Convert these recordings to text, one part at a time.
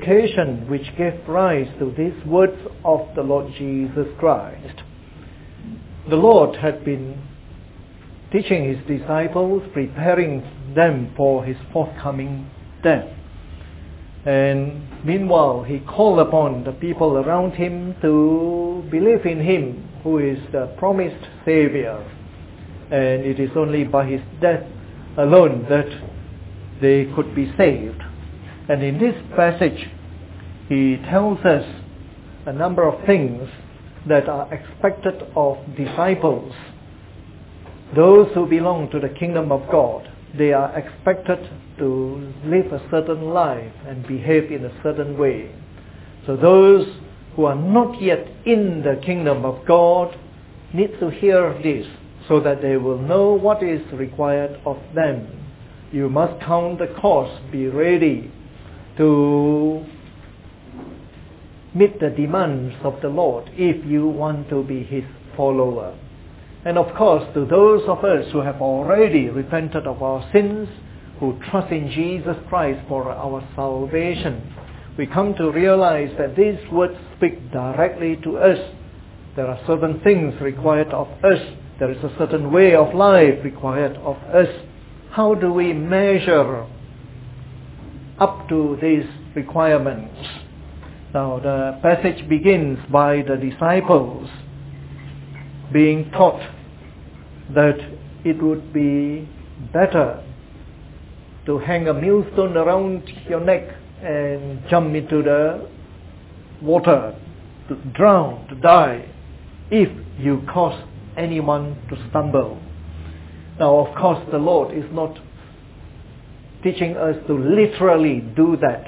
occasion which gave rise to these words of the Lord Jesus Christ. The Lord had been teaching his disciples, preparing them for his forthcoming death. And meanwhile, he called upon the people around him to believe in him, who is the promised Savior. And it is only by his death alone that they could be saved. And in this passage, he tells us a number of things that are expected of disciples. Those who belong to the kingdom of God, they are expected to live a certain life and behave in a certain way. So those who are not yet in the kingdom of God need to hear this so that they will know what is required of them. You must count the cost, be ready to meet the demands of the Lord if you want to be his follower. And of course, to those of us who have already repented of our sins, who trust in Jesus Christ for our salvation, we come to realize that these words speak directly to us. There are certain things required of us. There is a certain way of life required of us. How do we measure up to these requirements? Now, the passage begins by the disciples being taught that it would be better to hang a millstone around your neck and jump into the water, to drown, to die, if you cause anyone to stumble. Now, of course, the Lord is not teaching us to literally do that.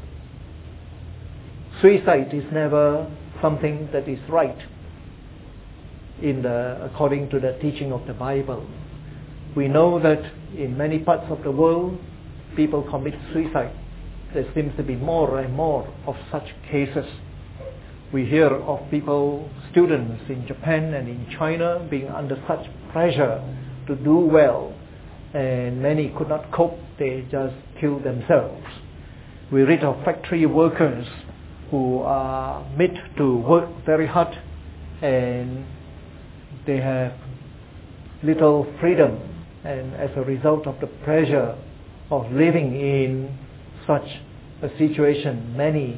Suicide is never something that is right according to the teaching of the Bible. We know that in many parts of the world, people commit suicide. There seems to be more and more of such cases. We hear of people, students in Japan and in China, being under such pressure to do well, and many could not cope, they just kill themselves. We read of factory workers who are made to work very hard, and they have little freedom, and as a result of the pressure of living in such a situation, many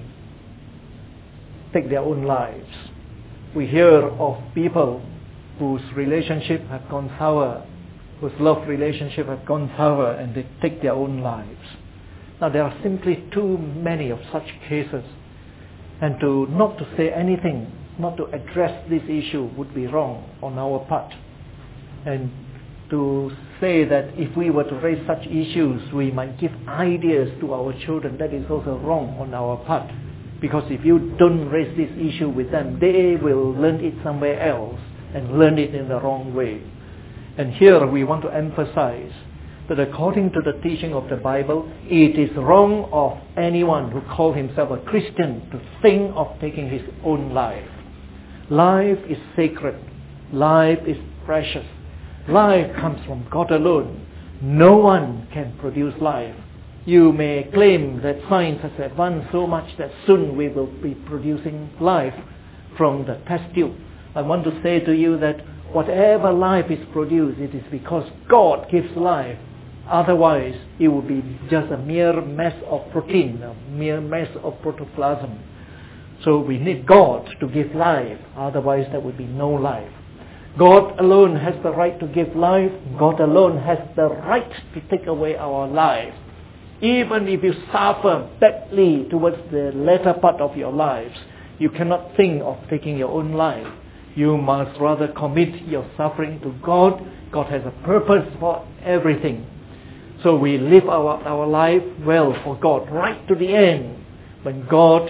take their own lives. We hear of people whose relationship have gone sour, whose love relationship have gone sour, and they take their own lives. Now, there are simply too many of such cases, and not to say anything, not to address this issue would be wrong on our part. And to say that if we were to raise such issues, we might give ideas to our children, that is also wrong on our part. Because if you don't raise this issue with them, they will learn it somewhere else and learn it in the wrong way. And here we want to emphasize that according to the teaching of the Bible, it is wrong of anyone who calls himself a Christian to think of taking his own life. Life is sacred. Life is precious. Life comes from God alone. No one can produce life. You may claim that science has advanced so much that soon we will be producing life from the test tube. I want to say to you that whatever life is produced, it is because God gives life. Otherwise, it would be just a mere mess of protein, a mere mess of protoplasm. So we need God to give life. Otherwise, there would be no life. God alone has the right to give life. God alone has the right to take away our life. Even if you suffer badly towards the latter part of your lives, you cannot think of taking your own life. You must rather commit your suffering to God. God has a purpose for everything. So we live our life well for God right to the end. When God's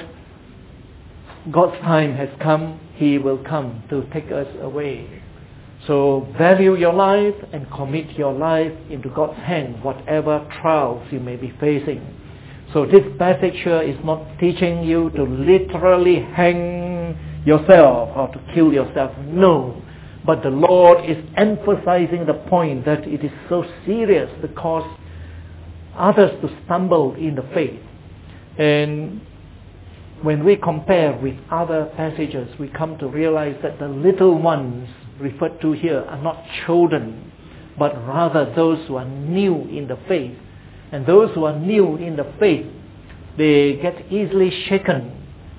time has come, He will come to take us away. So value your life and commit your life into God's hand, whatever trials you may be facing. So this passage here is not teaching you to literally hang yourself or to kill yourself. No. But the Lord is emphasizing the point that it is so serious to cause others to stumble in the faith. And when we compare with other passages, we come to realize that the little ones referred to here are not children, but rather those who are new in the faith. And those who are new in the faith, they get easily shaken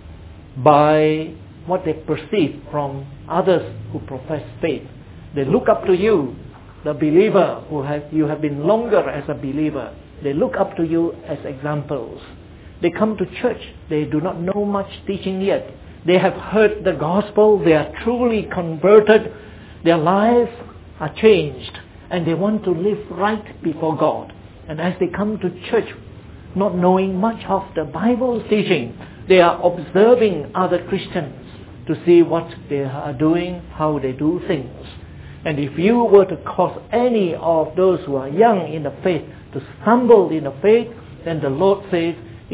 by what they perceive from others who profess faith. They look up to you, the believer you have been longer as a believer. They look up to you as examples. They come to church. They do not know much teaching yet. They have heard the gospel. They are truly converted. Their lives are changed. And they want to live right before God. And as they come to church, not knowing much of the Bible teaching, they are observing other Christians to see what they are doing, how they do things. And if you were to cause any of those who are young in the faith to stumble in the faith, then the Lord says,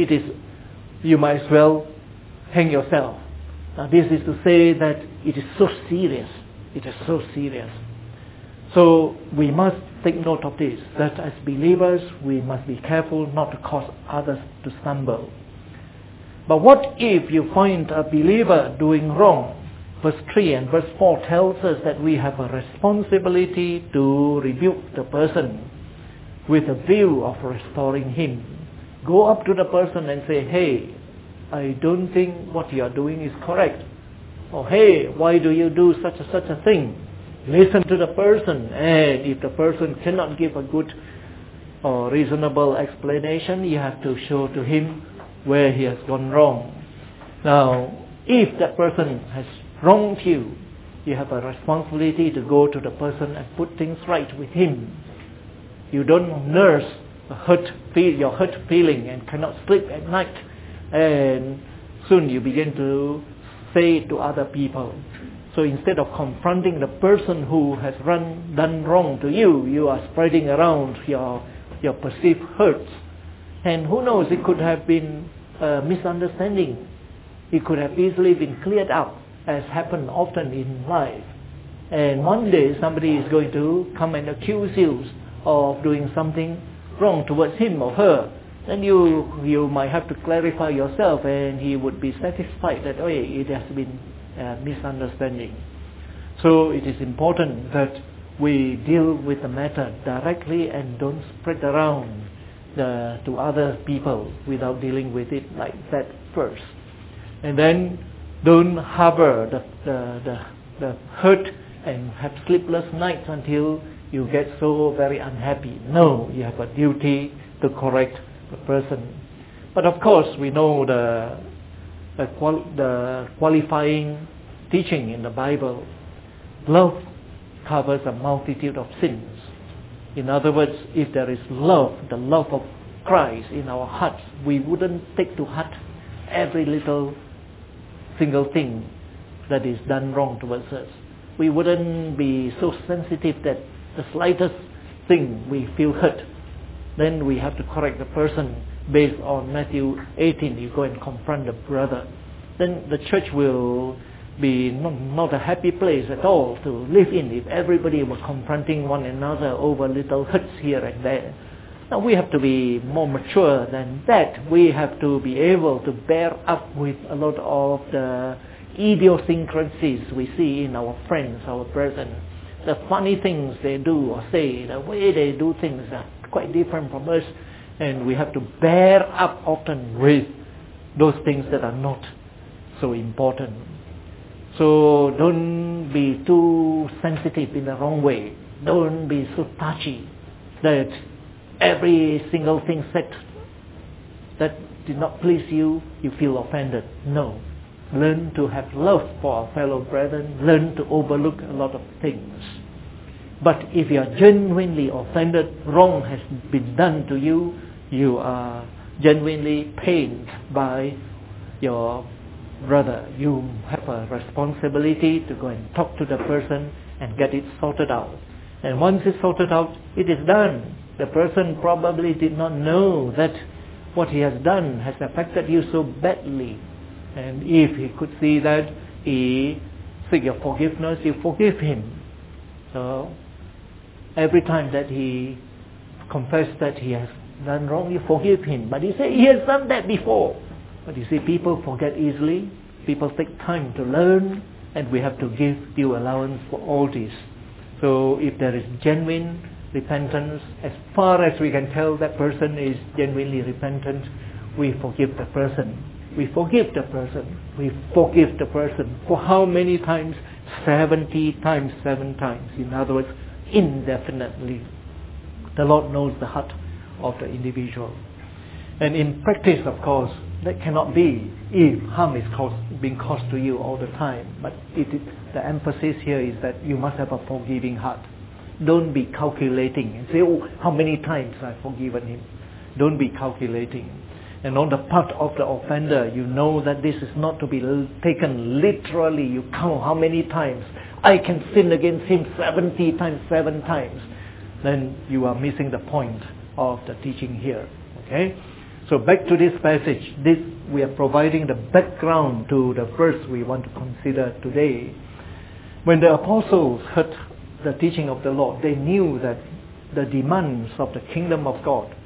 you might as well hang yourself. Now this is to say that it is so serious. It is so serious. So we must take note of this, that as believers we must be careful not to cause others to stumble. But what if you find a believer doing wrong? Verse 3 and verse 4 tells us that we have a responsibility to rebuke the person with a view of restoring him. Go up to the person and say, hey, I don't think what you are doing is correct. Or hey, why do you do such a thing? Listen to the person, and if the person cannot give a good or reasonable explanation, you have to show to him where he has gone wrong. Now, if that person has wronged you, you have a responsibility to go to the person and put things right with him. You don't nurse your hurt feeling and cannot sleep at night, and soon you begin to say it to other people. So instead of confronting the person who has done wrong to you, you are spreading around your perceived hurts. And who knows, it could have been a misunderstanding. It could have easily been cleared up, as happens often in life. And one day somebody is going to come and accuse you of doing something wrong towards him or her. Then you might have to clarify yourself, and he would be satisfied that, oh, it has been misunderstanding. So it is important that we deal with the matter directly and don't spread around to other people without dealing with it like that first. And then don't harbor the hurt and have sleepless nights until you get so very unhappy. No, you have a duty to correct the person. But of course we know the qualifying teaching in the Bible. Love covers a multitude of sins. In other words, if there is love, the love of Christ in our hearts, we wouldn't take to heart every little single thing that is done wrong towards us. We wouldn't be so sensitive that the slightest thing we feel hurt. Then we have to correct the person based on Matthew 18. You go and confront the brother. Then the church will be not a happy place at all to live in if everybody was confronting one another over little hurts here and there. Now we have to be more mature than that. We have to be able to bear up with a lot of the idiosyncrasies we see in our friends, our brethren. The funny things they do or say, the way they do things are quite different from us, and we have to bear up often with those things that are not so important. So don't be too sensitive in the wrong way. Don't be so touchy that every single thing said that did not please you, you feel offended. No. Learn to have love for our fellow brethren. Learn to overlook a lot of things. But if you are genuinely offended, wrong has been done to you, you are genuinely pained by your brother, you have a responsibility to go and talk to the person and get it sorted out. And once it's sorted out, it is done. The person probably did not know that what he has done has affected you so badly. And if he could see that, he seek your forgiveness, you forgive him. So every time that he confessed that he has done wrong, you forgive him. But he said he has done that before. But you see, people forget easily, people take time to learn, and we have to give due allowance for all this. So if there is genuine repentance, as far as we can tell that person is genuinely repentant, we forgive the person. We forgive the person. We forgive the person. For how many times? 70 times, 7 times. In other words, indefinitely. The Lord knows the heart of the individual. And in practice, of course, that cannot be if harm is being caused to you all the time. But the emphasis here is that you must have a forgiving heart. Don't be calculating and say, oh, how many times I've forgiven him. Don't be calculating. And on the part of the offender, you know that this is not to be taken literally. You count how many times. I can sin against him 70 times, 7 times. Then you are missing the point of the teaching here. Okay? So back to this passage. We are providing the background to the verse we want to consider today. When the apostles heard the teaching of the Lord, they knew that the demands of the kingdom of God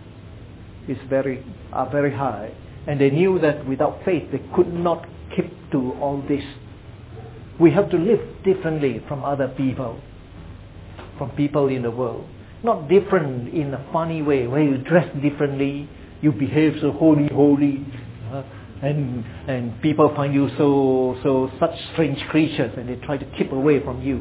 are very high, and they knew that without faith they could not keep to all this. We have to live differently from other people, from people in the world. Not different in a funny way, where you dress differently, you behave so holy, and people find you so such strange creatures, and they try to keep away from you.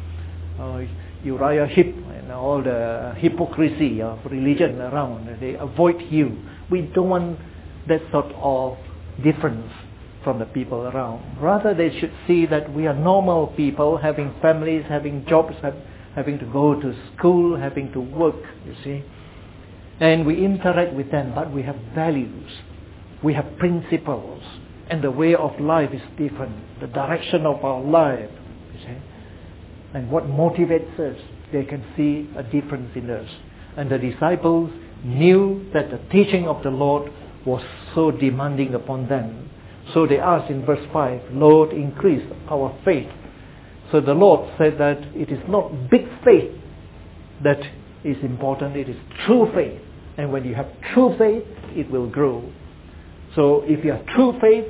Uriah Heep and all the hypocrisy of religion around, they avoid you. We don't want that sort of difference from the people around. Rather, they should see that we are normal people, having families, having jobs, having to go to school, having to work, you see. And we interact with them, but we have values, we have principles, and the way of life is different. The direction of our life, you see. And what motivates us, they can see a difference in us. And the disciples knew that the teaching of the Lord was so demanding upon them. So they asked in verse 5, Lord, increase our faith. So the Lord said that it is not big faith that is important, it is true faith. And when you have true faith, it will grow. So if you have true faith,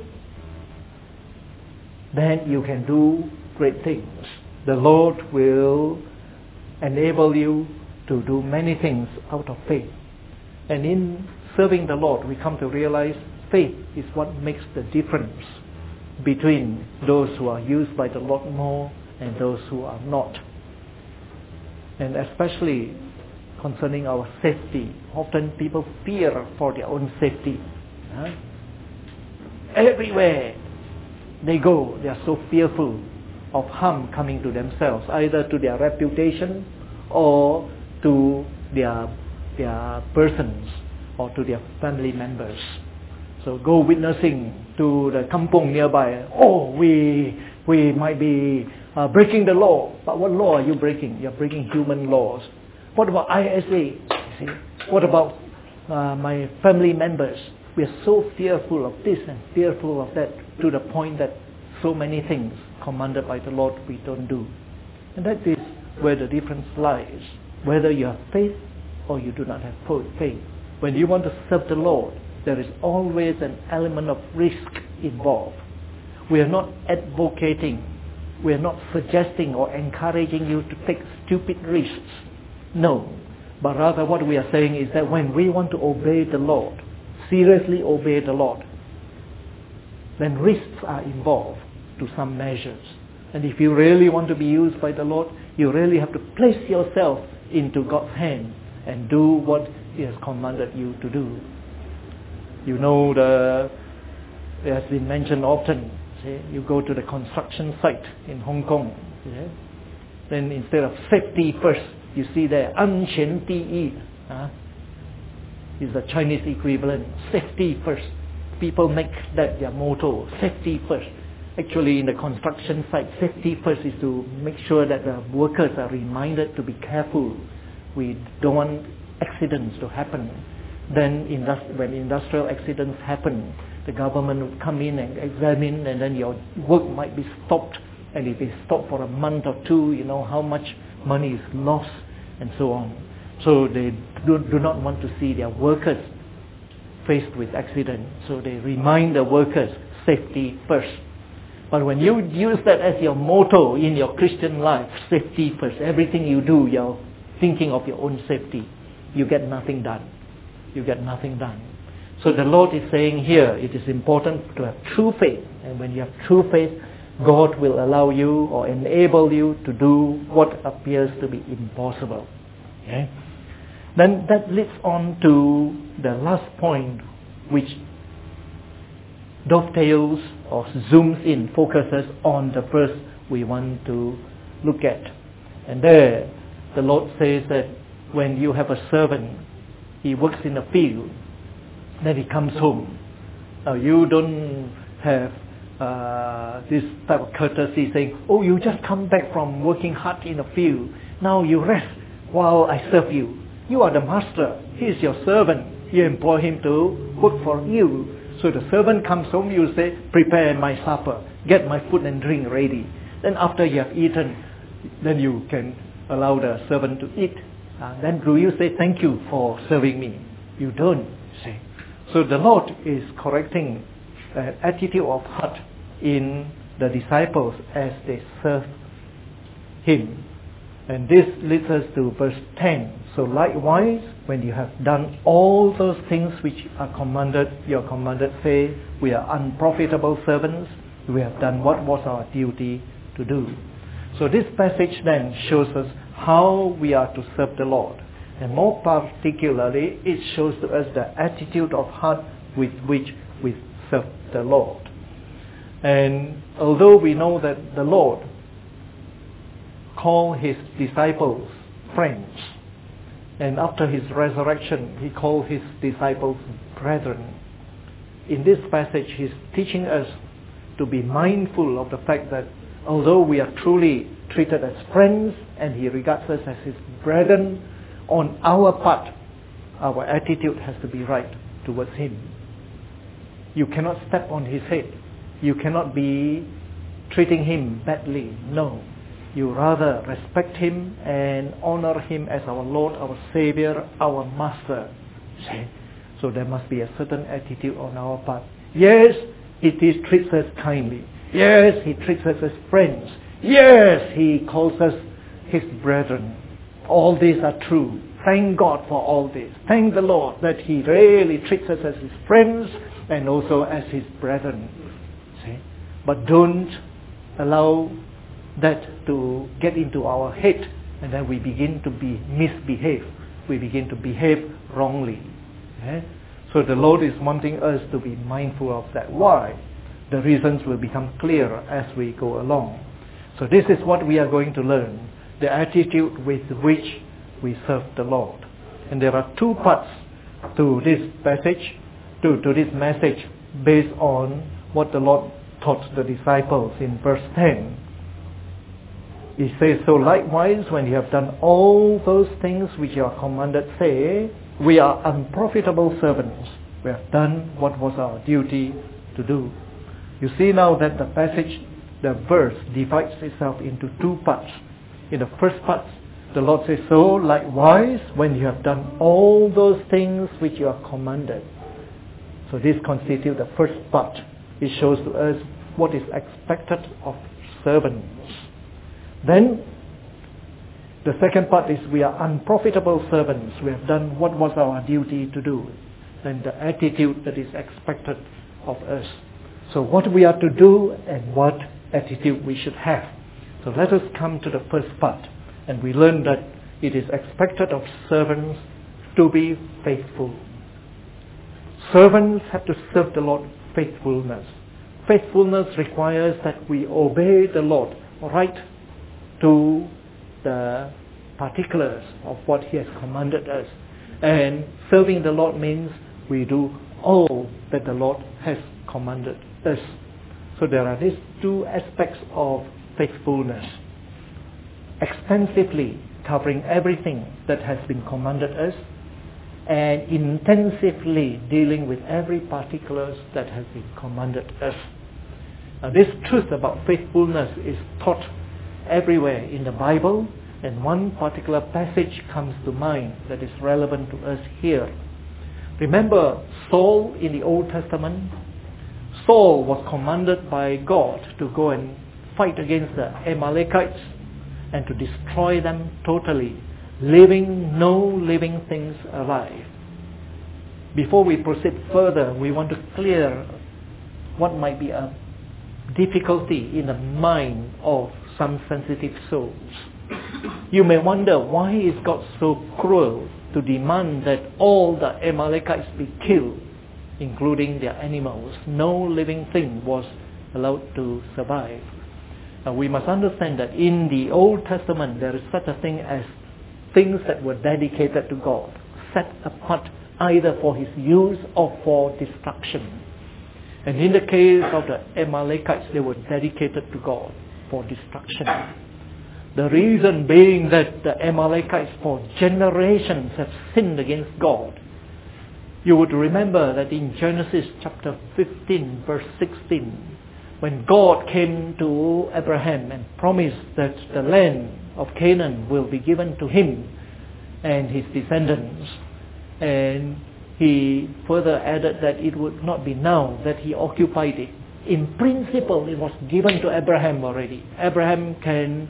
then you can do great things. The Lord will enable you to do many things out of faith. And in serving the Lord, we come to realize faith is what makes the difference between those who are used by the Lord more and those who are not. And especially concerning our safety. Often people fear for their own safety. Everywhere they go, they are so fearful of harm coming to themselves, either to their reputation or to their persons or to their family members. So go witnessing to the kampong nearby. Oh, we might be breaking the law. But what law are you breaking? You're breaking human laws. What about ISA? See? What about my family members? We are so fearful of this and fearful of that, to the point that so many things commanded by the Lord we don't do. And that is where the difference lies. Whether you have faith or you do not have faith. When you want to serve the Lord, there is always an element of risk involved. We are not advocating, we are not suggesting or encouraging you to take stupid risks. No. But rather what we are saying is that when we want to obey the Lord, seriously obey the Lord, then risks are involved to some measures. And if you really want to be used by the Lord, you really have to place yourself into God's hand and do what He has commanded you to do. You know, it has been mentioned often. See, you go to the construction site in Hong Kong. Then instead of safety first, you see there, 安全第一 is the Chinese equivalent. Safety first. People make that their motto, safety first. Actually, in the construction site, safety first is to make sure that the workers are reminded to be careful. We don't want accidents to happen. Then when industrial accidents happen, the government will come in and examine, and then your work might be stopped. And if it's stopped for a month or two, you know how much money is lost and so on. So they do not want to see their workers faced with accident. So they remind the workers, safety first. But when you use that as your motto in your Christian life, safety first, everything you do, you're thinking of your own safety, you get nothing done. You get nothing done. So the Lord is saying here, it is important to have true faith. And when you have true faith, God will allow you or enable you to do what appears to be impossible. Okay? Then that leads on to the last point, which dovetails or zooms in, focuses on the verse we want to look at. And there, the Lord says that when you have a servant, he works in a field, then he comes home. Now you don't have this type of courtesy saying, oh, you just come back from working hard in a field, now you rest while I serve you. You are the master, he is your servant, you employ him to work for you. So the servant comes home, you say, prepare my supper, get my food and drink ready. Then after you have eaten, then you can allow the servant to eat. Then do you say, thank you for serving me? You don't say. So the Lord is correcting an attitude of heart in the disciples as they serve him. And this leads us to verse 10. So likewise, when you have done all those things which are commanded, you are commanded, say, we are unprofitable servants, we have done what was our duty to do. So this passage then shows us how we are to serve the Lord. And more particularly, it shows to us the attitude of heart with which we serve the Lord. And although we know that the Lord called his disciples friends, and after his resurrection, he called his disciples brethren, in this passage he's teaching us to be mindful of the fact that although we are truly treated as friends and he regards us as his brethren, on our part, our attitude has to be right towards him. You cannot step on his head. You cannot be treating him badly. No. You rather respect him and honor him as our Lord, our Savior, our Master. So there must be a certain attitude on our part. Yes, he treats us kindly. Yes, he treats us as friends. Yes, he calls us his brethren. All these are true. Thank God for all this. Thank the Lord that he really treats us as his friends and also as his brethren. See? But don't allow that to get into our head and then we begin to misbehave. We begin to behave wrongly. Okay? So the Lord is wanting us to be mindful of that. Why? The reasons will become clearer as we go along. So this is what we are going to learn. The attitude with which we serve the Lord. And there are two parts to this passage, to this message, based on what the Lord taught the disciples in verse 10. He says, so likewise, when you have done all those things which you are commanded, say, we are unprofitable servants. We have done what was our duty to do. You see now that the passage, the verse divides itself into two parts. In the first part, the Lord says, so likewise, when you have done all those things which you are commanded. So this constitutes the first part. It shows to us what is expected of servants. Then, the second part is we are unprofitable servants. We have done what was our duty to do. Then the attitude that is expected of us. So what we are to do and what attitude we should have. So let us come to the first part. And we learn that it is expected of servants to be faithful. Servants have to serve the Lord faithfulness. Faithfulness requires that we obey the Lord right to the particulars of what he has commanded us. And serving the Lord means we do all that the Lord has commanded us. So there are these two aspects of faithfulness. Extensively covering everything that has been commanded us and intensively dealing with every particulars that has been commanded us. Now this truth about faithfulness is taught everywhere in the Bible, and one particular passage comes to mind that is relevant to us here. Remember Saul in the Old Testament? Saul was commanded by God to go and fight against the Amalekites and to destroy them totally, leaving no living things alive. Before we proceed further, we want to clear what might be a difficulty in the mind of some sensitive souls. You may wonder, why is God so cruel to demand that all the Amalekites be killed, including their animals? No living thing was allowed to survive. Now we must understand that in the Old Testament there is such a thing as things that were dedicated to God, set apart either for His use or for destruction. And in the case of the Amalekites, they were dedicated to God for destruction. The reason being that the Amalekites for generations have sinned against God. You would remember that in Genesis chapter 15 verse 16, when God came to Abraham and promised that the land of Canaan will be given to him and his descendants, and he further added that it would not be now that he occupied it. In principle, it was given to Abraham already. Abraham can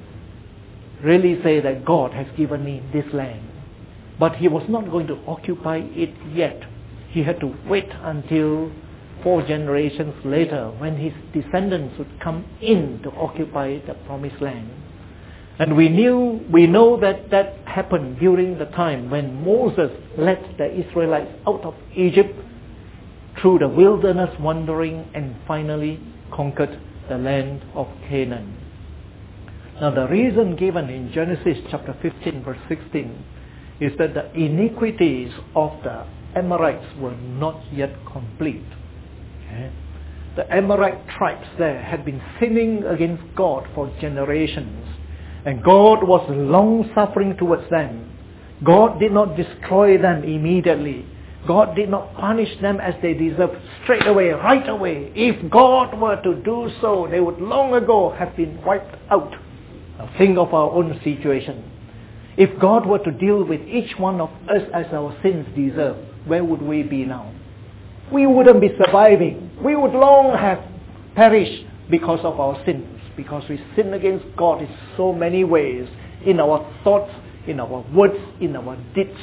really say that God has given me this land. But he was not going to occupy it yet. He had to wait until 4 generations later when his descendants would come in to occupy the promised land. And we know that happened during the time when Moses led the Israelites out of Egypt through the wilderness wandering and finally conquered the land of Canaan. Now the reason given in Genesis chapter 15 verse 16 is that the iniquities of the Amorites were not yet complete. Okay? The Amorite tribes there had been sinning against God for generations, and God was long-suffering towards them. God did not destroy them immediately. God did not punish them as they deserved straight away, right away. If God were to do so, they would long ago have been wiped out. Now think of our own situation. If God were to deal with each one of us as our sins deserve, where would we be now? We wouldn't be surviving. We would long have perished because of our sins, because we sin against God in so many ways, in our thoughts, in our words, in our deeds.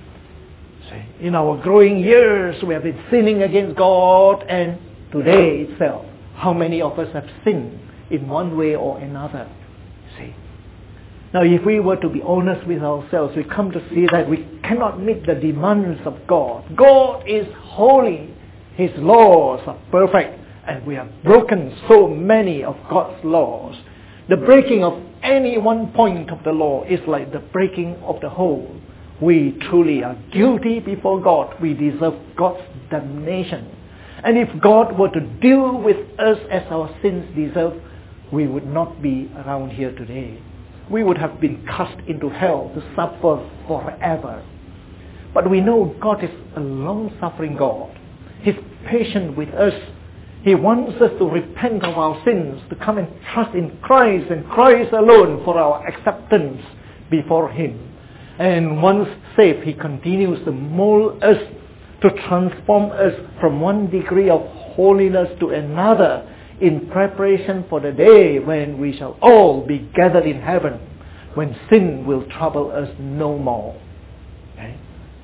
In our growing years, we have been sinning against God, and today itself, how many of us have sinned in one way or another? See. Now, if we were to be honest with ourselves, we come to see that we cannot meet the demands of God. God is holy. His laws are perfect, and we have broken so many of God's laws. The breaking of any one point of the law is like the breaking of the whole. We truly are guilty before God. We deserve God's damnation. And if God were to deal with us as our sins deserve, we would not be around here today. We would have been cast into hell to suffer forever. But we know God is a long-suffering God. He's patient with us. He wants us to repent of our sins, to come and trust in Christ and Christ alone for our acceptance before Him. And once saved, He continues to mold us, to transform us from one degree of holiness to another in preparation for the day when we shall all be gathered in heaven, when sin will trouble us no more. Okay?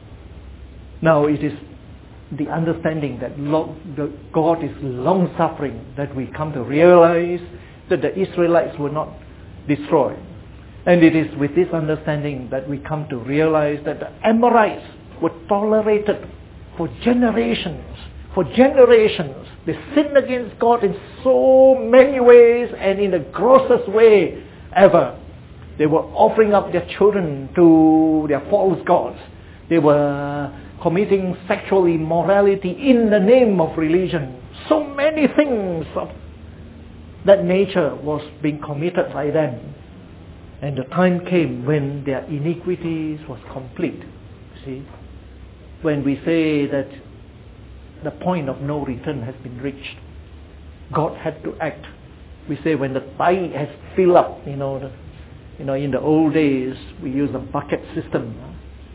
Now it is the understanding that God is long-suffering that we come to realize that the Israelites were not destroyed. And it is with this understanding that we come to realize that the Amorites were tolerated for generations. For generations. They sinned against God in so many ways and in the grossest way ever. They were offering up their children to their false gods. They were committing sexual immorality in the name of religion. So many things of that nature was being committed by them. And the time came when their iniquities was complete. See? When we say that the point of no return has been reached, God had to act. We say when the tide has filled up, in the old days we use a bucket system.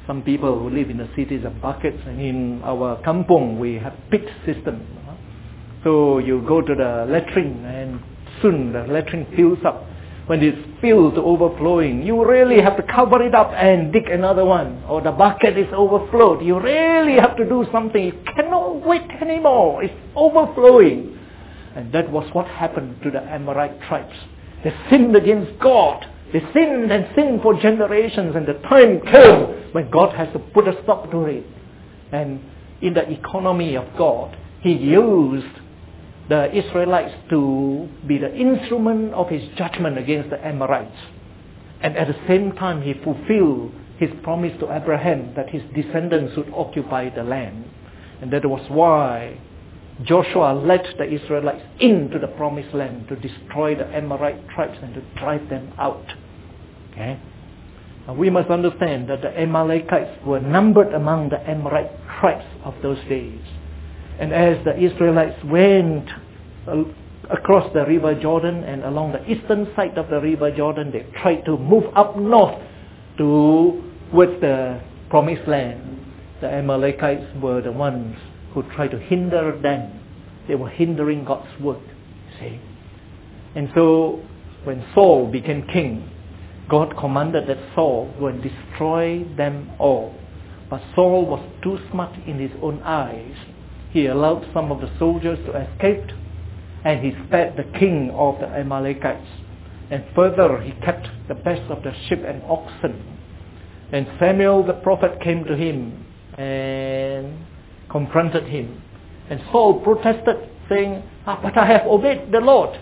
Some people who live in the cities have buckets, and in our kampung we have pit system. So you go to the latrine and soon the latrine fills up. When it's filled to overflowing, you really have to cover it up and dig another one. Or the bucket is overflowed. You really have to do something. You cannot wait anymore. It's overflowing. And that was what happened to the Amorite tribes. They sinned against God. They sinned and sinned for generations, and the time came when God has to put a stop to it. And in the economy of God, He used the Israelites to be the instrument of His judgment against the Amorites. And at the same time, He fulfilled His promise to Abraham that his descendants would occupy the land. And that was why Joshua led the Israelites into the promised land to destroy the Amorite tribes and to drive them out. Okay? Now we must understand that the Amalekites were numbered among the Amorite tribes of those days. And as the Israelites went across the river Jordan and along the eastern side of the river Jordan, they tried to move up north towards the promised land. The Amalekites were the ones who tried to hinder them. They were hindering God's work. See? And so when Saul became king, God commanded that Saul would destroy them all. But Saul was too smart in his own eyes. He allowed some of the soldiers to escape, and he spared the king of the Amalekites. And further, he kept the best of the sheep and oxen. And Samuel the prophet came to him and confronted him. And Saul protested, saying, but I have obeyed the Lord.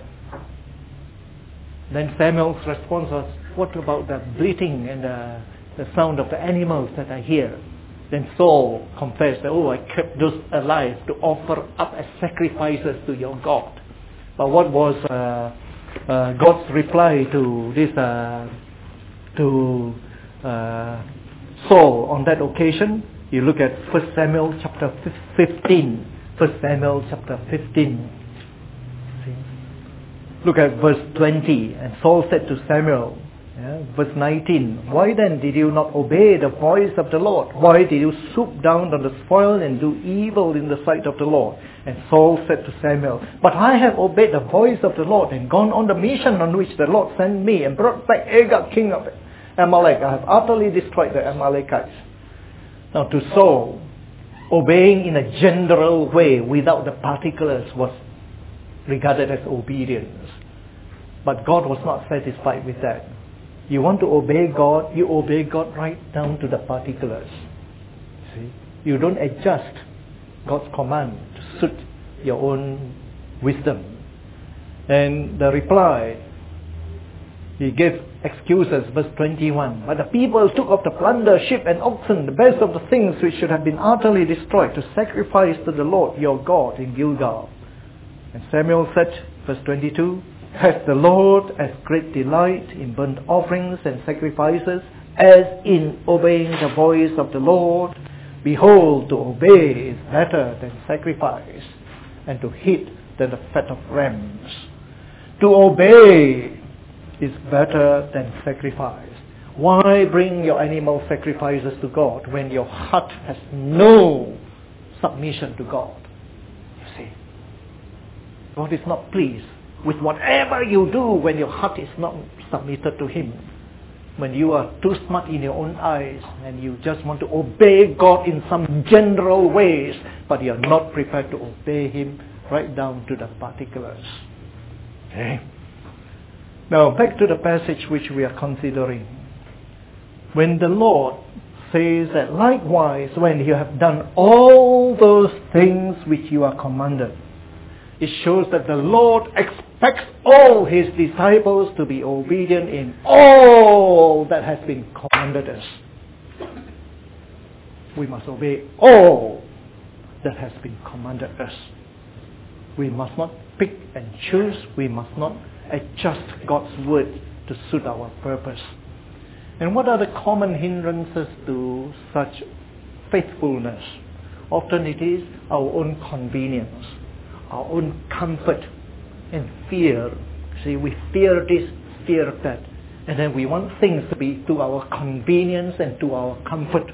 Then Samuel's response was, what about the bleating and the sound of the animals that I hear? Then Saul confessed that, I kept those alive to offer up as sacrifices to your God. But what was God's reply to this, to Saul on that occasion? You look at 1 Samuel chapter 15. 1 Samuel chapter 15. See? Look at verse 20. And Saul said to Samuel, verse 19, why then did you not obey the voice of the Lord? Why did you swoop down on the spoil and do evil in the sight of the Lord? And Saul said to Samuel, but I have obeyed the voice of the Lord and gone on the mission on which the Lord sent me and brought back Agag, king of Amalek. I have utterly destroyed the Amalekites. Now to Saul, obeying in a general way without the particulars was regarded as obedience. But God was not satisfied with that. You want to obey God, you obey God right down to the particulars. See? You don't adjust God's command to suit your own wisdom. And the reply, he gave excuses, verse 21. But the people took of the plunder, sheep and oxen, the best of the things which should have been utterly destroyed, to sacrifice to the Lord your God in Gilgal. And Samuel said, verse 22, has the Lord as great delight in burnt offerings and sacrifices as in obeying the voice of the Lord? Behold, to obey is better than sacrifice, and to heed than the fat of rams. To obey is better than sacrifice. Why bring your animal sacrifices to God when your heart has no submission to God? You see, God is not pleased with whatever you do when your heart is not submitted to Him. When you are too smart in your own eyes and you just want to obey God in some general ways, but you are not prepared to obey Him right down to the particulars. Okay? Now back to the passage which we are considering. When the Lord says that likewise when you have done all those things which you are commanded, it shows that the Lord expects all His disciples to be obedient in all that has been commanded us. We must obey all that has been commanded us. We must not pick and choose. We must not adjust God's word to suit our purpose. And what are the common hindrances to such faithfulness? Often it is our own convenience, our own comfort and fear. See, we fear this, fear that. And then we want things to be to our convenience and to our comfort.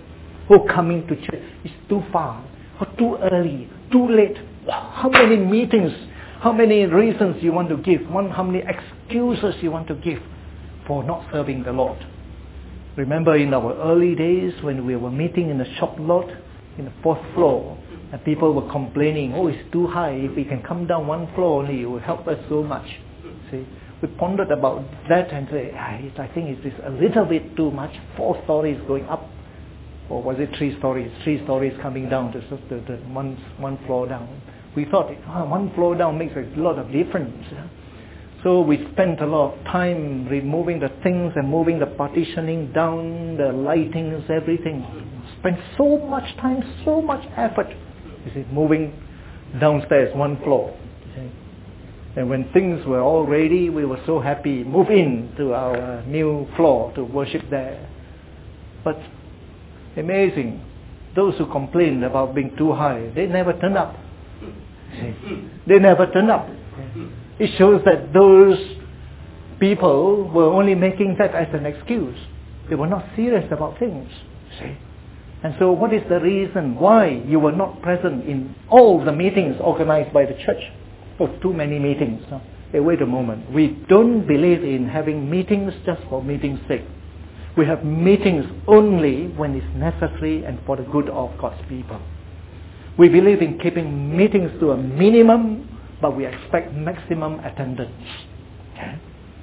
coming to church is too far, or too early, too late. How many meetings, how many reasons you want to give, how many excuses you want to give for not serving the Lord. Remember in our early days when we were meeting in the shop lot, in the 4th floor, and people were complaining, it's too high, if we can come down 1 floor only, it will help us so much. See, we pondered about that and say, I think it is a little bit too much, 4 stories going up, or was it 3 stories? 3 stories coming down to the one floor down. We thought 1 floor down makes a lot of difference. So we spent a lot of time removing the things and moving the partitioning down, the lightings, everything. Spent so much time, so much effort, moving downstairs 1 floor. And when things were all ready, we were so happy, move in to our new floor to worship there. But amazing, those who complained about being too high, they never turned up. They never turned up. It shows that those people were only making that as an excuse. They were not serious about things. See? And so what is the reason why you were not present in all the meetings organized by the church? Too many meetings. Hey, wait a moment. We don't believe in having meetings just for meeting's sake. We have meetings only when it's necessary and for the good of God's people. We believe in keeping meetings to a minimum, but we expect maximum attendance. Okay?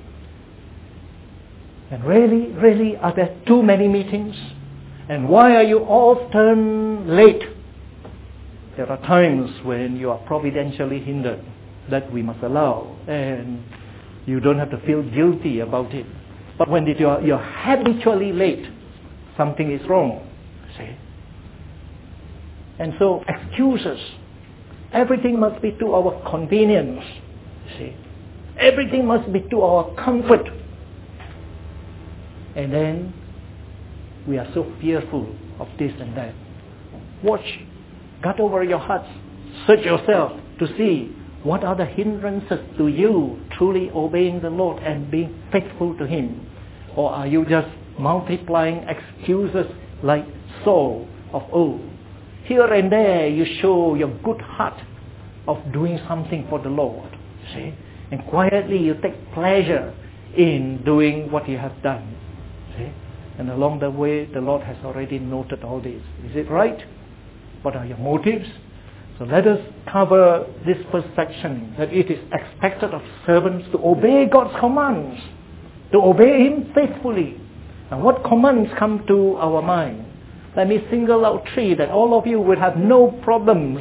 And really, are there too many meetings? And why are you often late? There are times when you are providentially hindered that we must allow, and you don't have to feel guilty about it. But when you're habitually late, something is wrong. See? And so excuses. Everything must be to our convenience. See? Everything must be to our comfort. And then we are so fearful of this and that. Watch. Gut over your hearts. Search yourself to see what are the hindrances to you truly obeying the Lord and being faithful to Him. Or are you just multiplying excuses like Saul of old? Here and there you show your good heart of doing something for the Lord. See? And quietly you take pleasure in doing what you have done. See? And along the way the Lord has already noted all this. Is it right? What are your motives? So let us cover this first section, that it is expected of servants to obey God's commands, to obey Him faithfully. And what commands come to our mind? Let me single out 3 that all of you will have no problems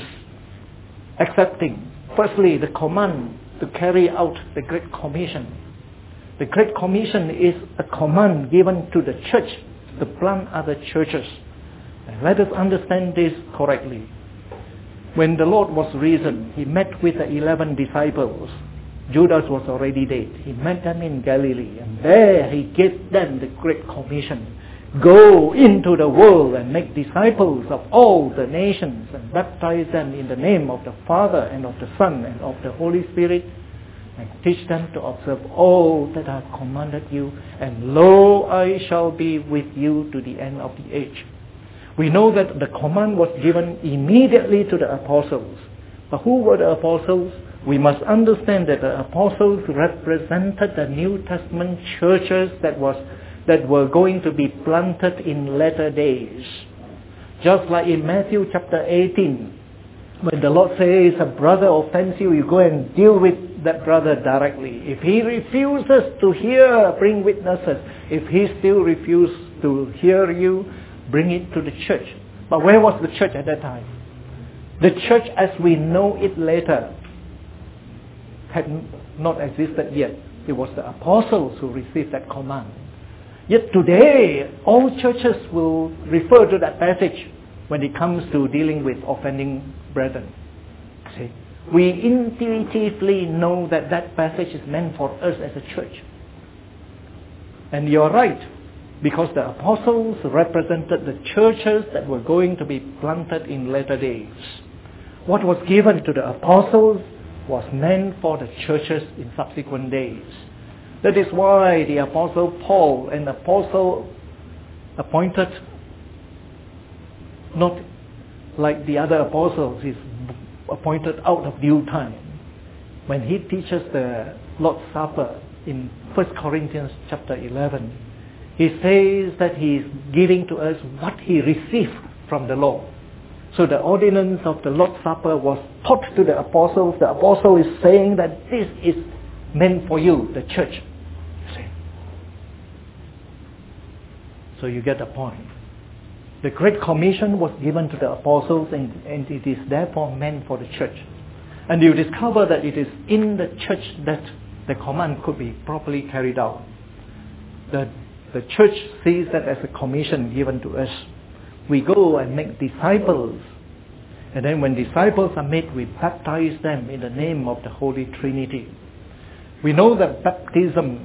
accepting. Firstly, the command to carry out the Great Commission. The Great Commission is a command given to the church to plant other churches. And let us understand this correctly. When the Lord was risen, He met with the 11 disciples. Judas was already dead. He met them in Galilee, and there He gave them the Great Commission. Go into the world and make disciples of all the nations and baptize them in the name of the Father and of the Son and of the Holy Spirit, and teach them to observe all that I have commanded you, and lo, I shall be with you to the end of the age. We know that the command was given immediately to the apostles. But who were the apostles? We must understand that the apostles represented the New Testament churches that were going to be planted in latter days. Just like in Matthew chapter 18, when the Lord says a brother offends you, you go and deal with that brother directly. If he refuses to hear, bring witnesses. If he still refuses to hear you, bring it to the church. But where was the church at that time? The church as we know it later had not existed yet. It was the apostles who received that command. Yet today, all churches will refer to that passage when it comes to dealing with offending brethren. See? We intuitively know that that passage is meant for us as a church. And you're right, because the apostles represented the churches that were going to be planted in latter days. What was given to the apostles was meant for the churches in subsequent days. That is why the Apostle Paul, an apostle appointed not like the other apostles, he's appointed out of due time. When he teaches the Lord's Supper in 1 Corinthians chapter 11, he says that he is giving to us what he received from the Lord. So the ordinance of the Lord's Supper was taught to the apostles. The apostle is saying that this is meant for you, the church. So you get the point. The Great Commission was given to the apostles, and it is therefore meant for the church. And you discover that it is in the church that the command could be properly carried out. The church sees that as a commission given to us. We go and make disciples. And then when disciples are made, we baptize them in the name of the Holy Trinity. We know that baptism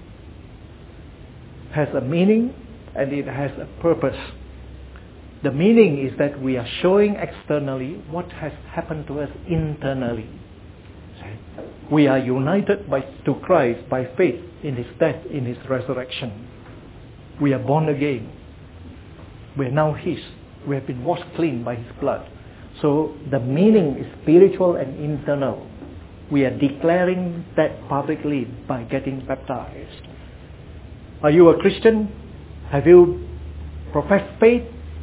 has a meaning and it has a purpose. The meaning is that we are showing externally what has happened to us internally. We are united to Christ by faith in His death, in His resurrection. We are born again. We are now His. We have been washed clean by His blood. So the meaning is spiritual and internal. We are declaring that publicly by getting baptized. Are you a Christian? Have you professed faith?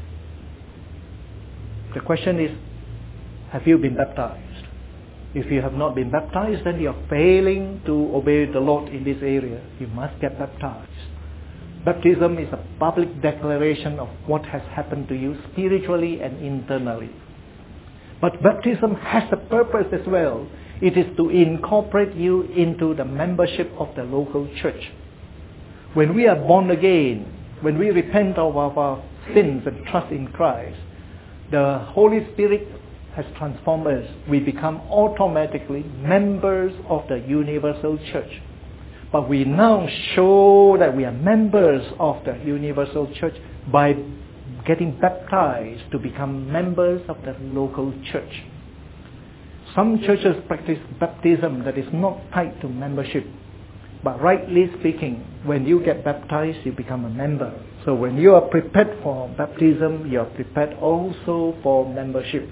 The question is, have you been baptized? If you have not been baptized, then you are failing to obey the Lord in this area. You must get baptized. Baptism is a public declaration of what has happened to you spiritually and internally. But baptism has a purpose as well. It is to incorporate you into the membership of the local church. When we are born again, when we repent of our sins and trust in Christ, the Holy Spirit has transformed us. We become automatically members of the universal church. But we now show that we are members of the universal church by getting baptized to become members of the local church. Some churches practice baptism that is not tied to membership. But rightly speaking, when you get baptized, you become a member. So when you are prepared for baptism, you are prepared also for membership.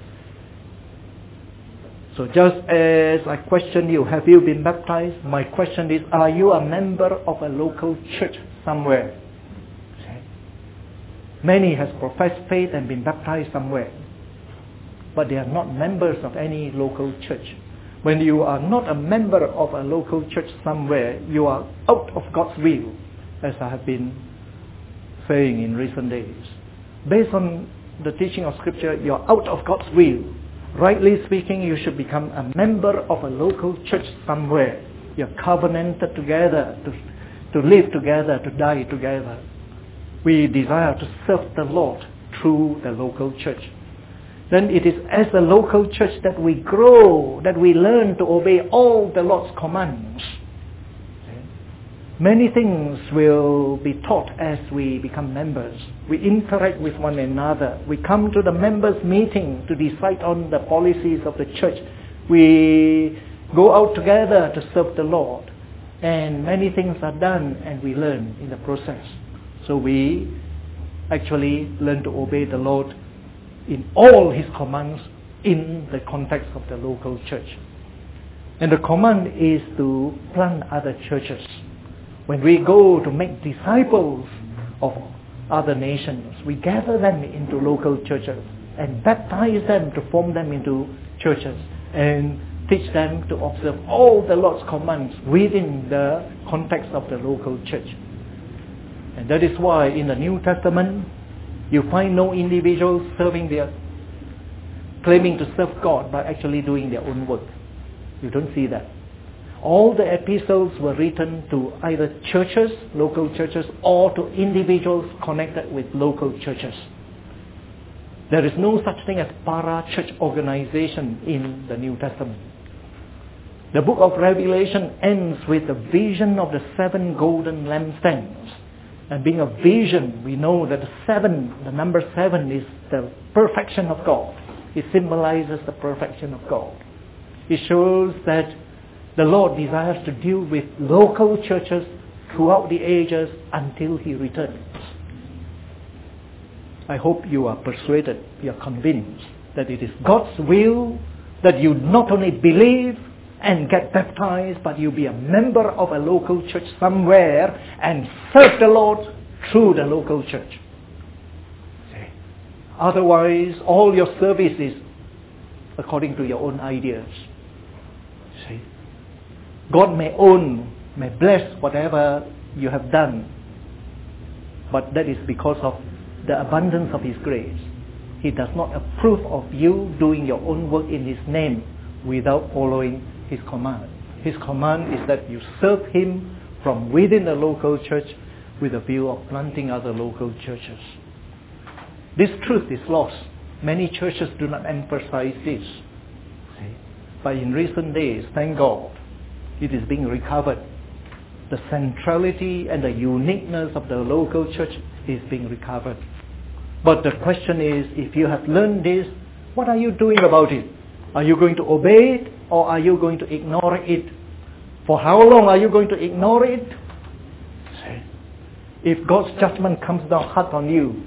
So just as I question you, have you been baptized? My question is, are you a member of a local church somewhere? Many has professed faith and been baptized somewhere, but they are not members of any local church. When you are not a member of a local church somewhere, you are out of God's will, as I have been saying in recent days. Based on the teaching of Scripture, you are out of God's will. Rightly speaking, you should become a member of a local church somewhere. You are covenanted together, to live together, to die together. We desire to serve the Lord through the local church. Then it is as a local church that we grow, that we learn to obey all the Lord's commands. Many things will be taught as we become members. We interact with one another. We come to the members' meeting to decide on the policies of the church. We go out together to serve the Lord. And many things are done and we learn in the process. So we actually learn to obey the Lord in all His commands in the context of the local church. And the command is to plant other churches. When we go to make disciples of other nations, we gather them into local churches and baptize them to form them into churches and teach them to observe all the Lord's commands within the context of the local church. And that is why in the New Testament, you find no individuals claiming to serve God by actually doing their own work. You don't see that. All the epistles were written to either churches, local churches, or to individuals connected with local churches. There is no such thing as para-church organization in the New Testament. The book of Revelation ends with the vision of the 7 golden lampstands. And being a vision, we know that the number 7 is the perfection of God. It symbolizes the perfection of God. It shows that the Lord desires to deal with local churches throughout the ages until He returns. I hope you are persuaded, you are convinced that it is God's will that you not only believe and get baptized, but you be a member of a local church somewhere and serve the Lord through the local church. See? Otherwise, all your service is according to your own ideas. See? God may bless whatever you have done, but that is because of the abundance of His grace. He does not approve of you doing your own work in His name without following His command. His command is that you serve Him from within the local church with a view of planting other local churches. This truth is lost. Many churches do not emphasize this. See? But in recent days, thank God, it is being recovered. The centrality and the uniqueness of the local church is being recovered. But the question is, if you have learned this, what are you doing about it? Are you going to obey it, or are you going to ignore it? For how long are you going to ignore it? See? If God's judgment comes down hard on you,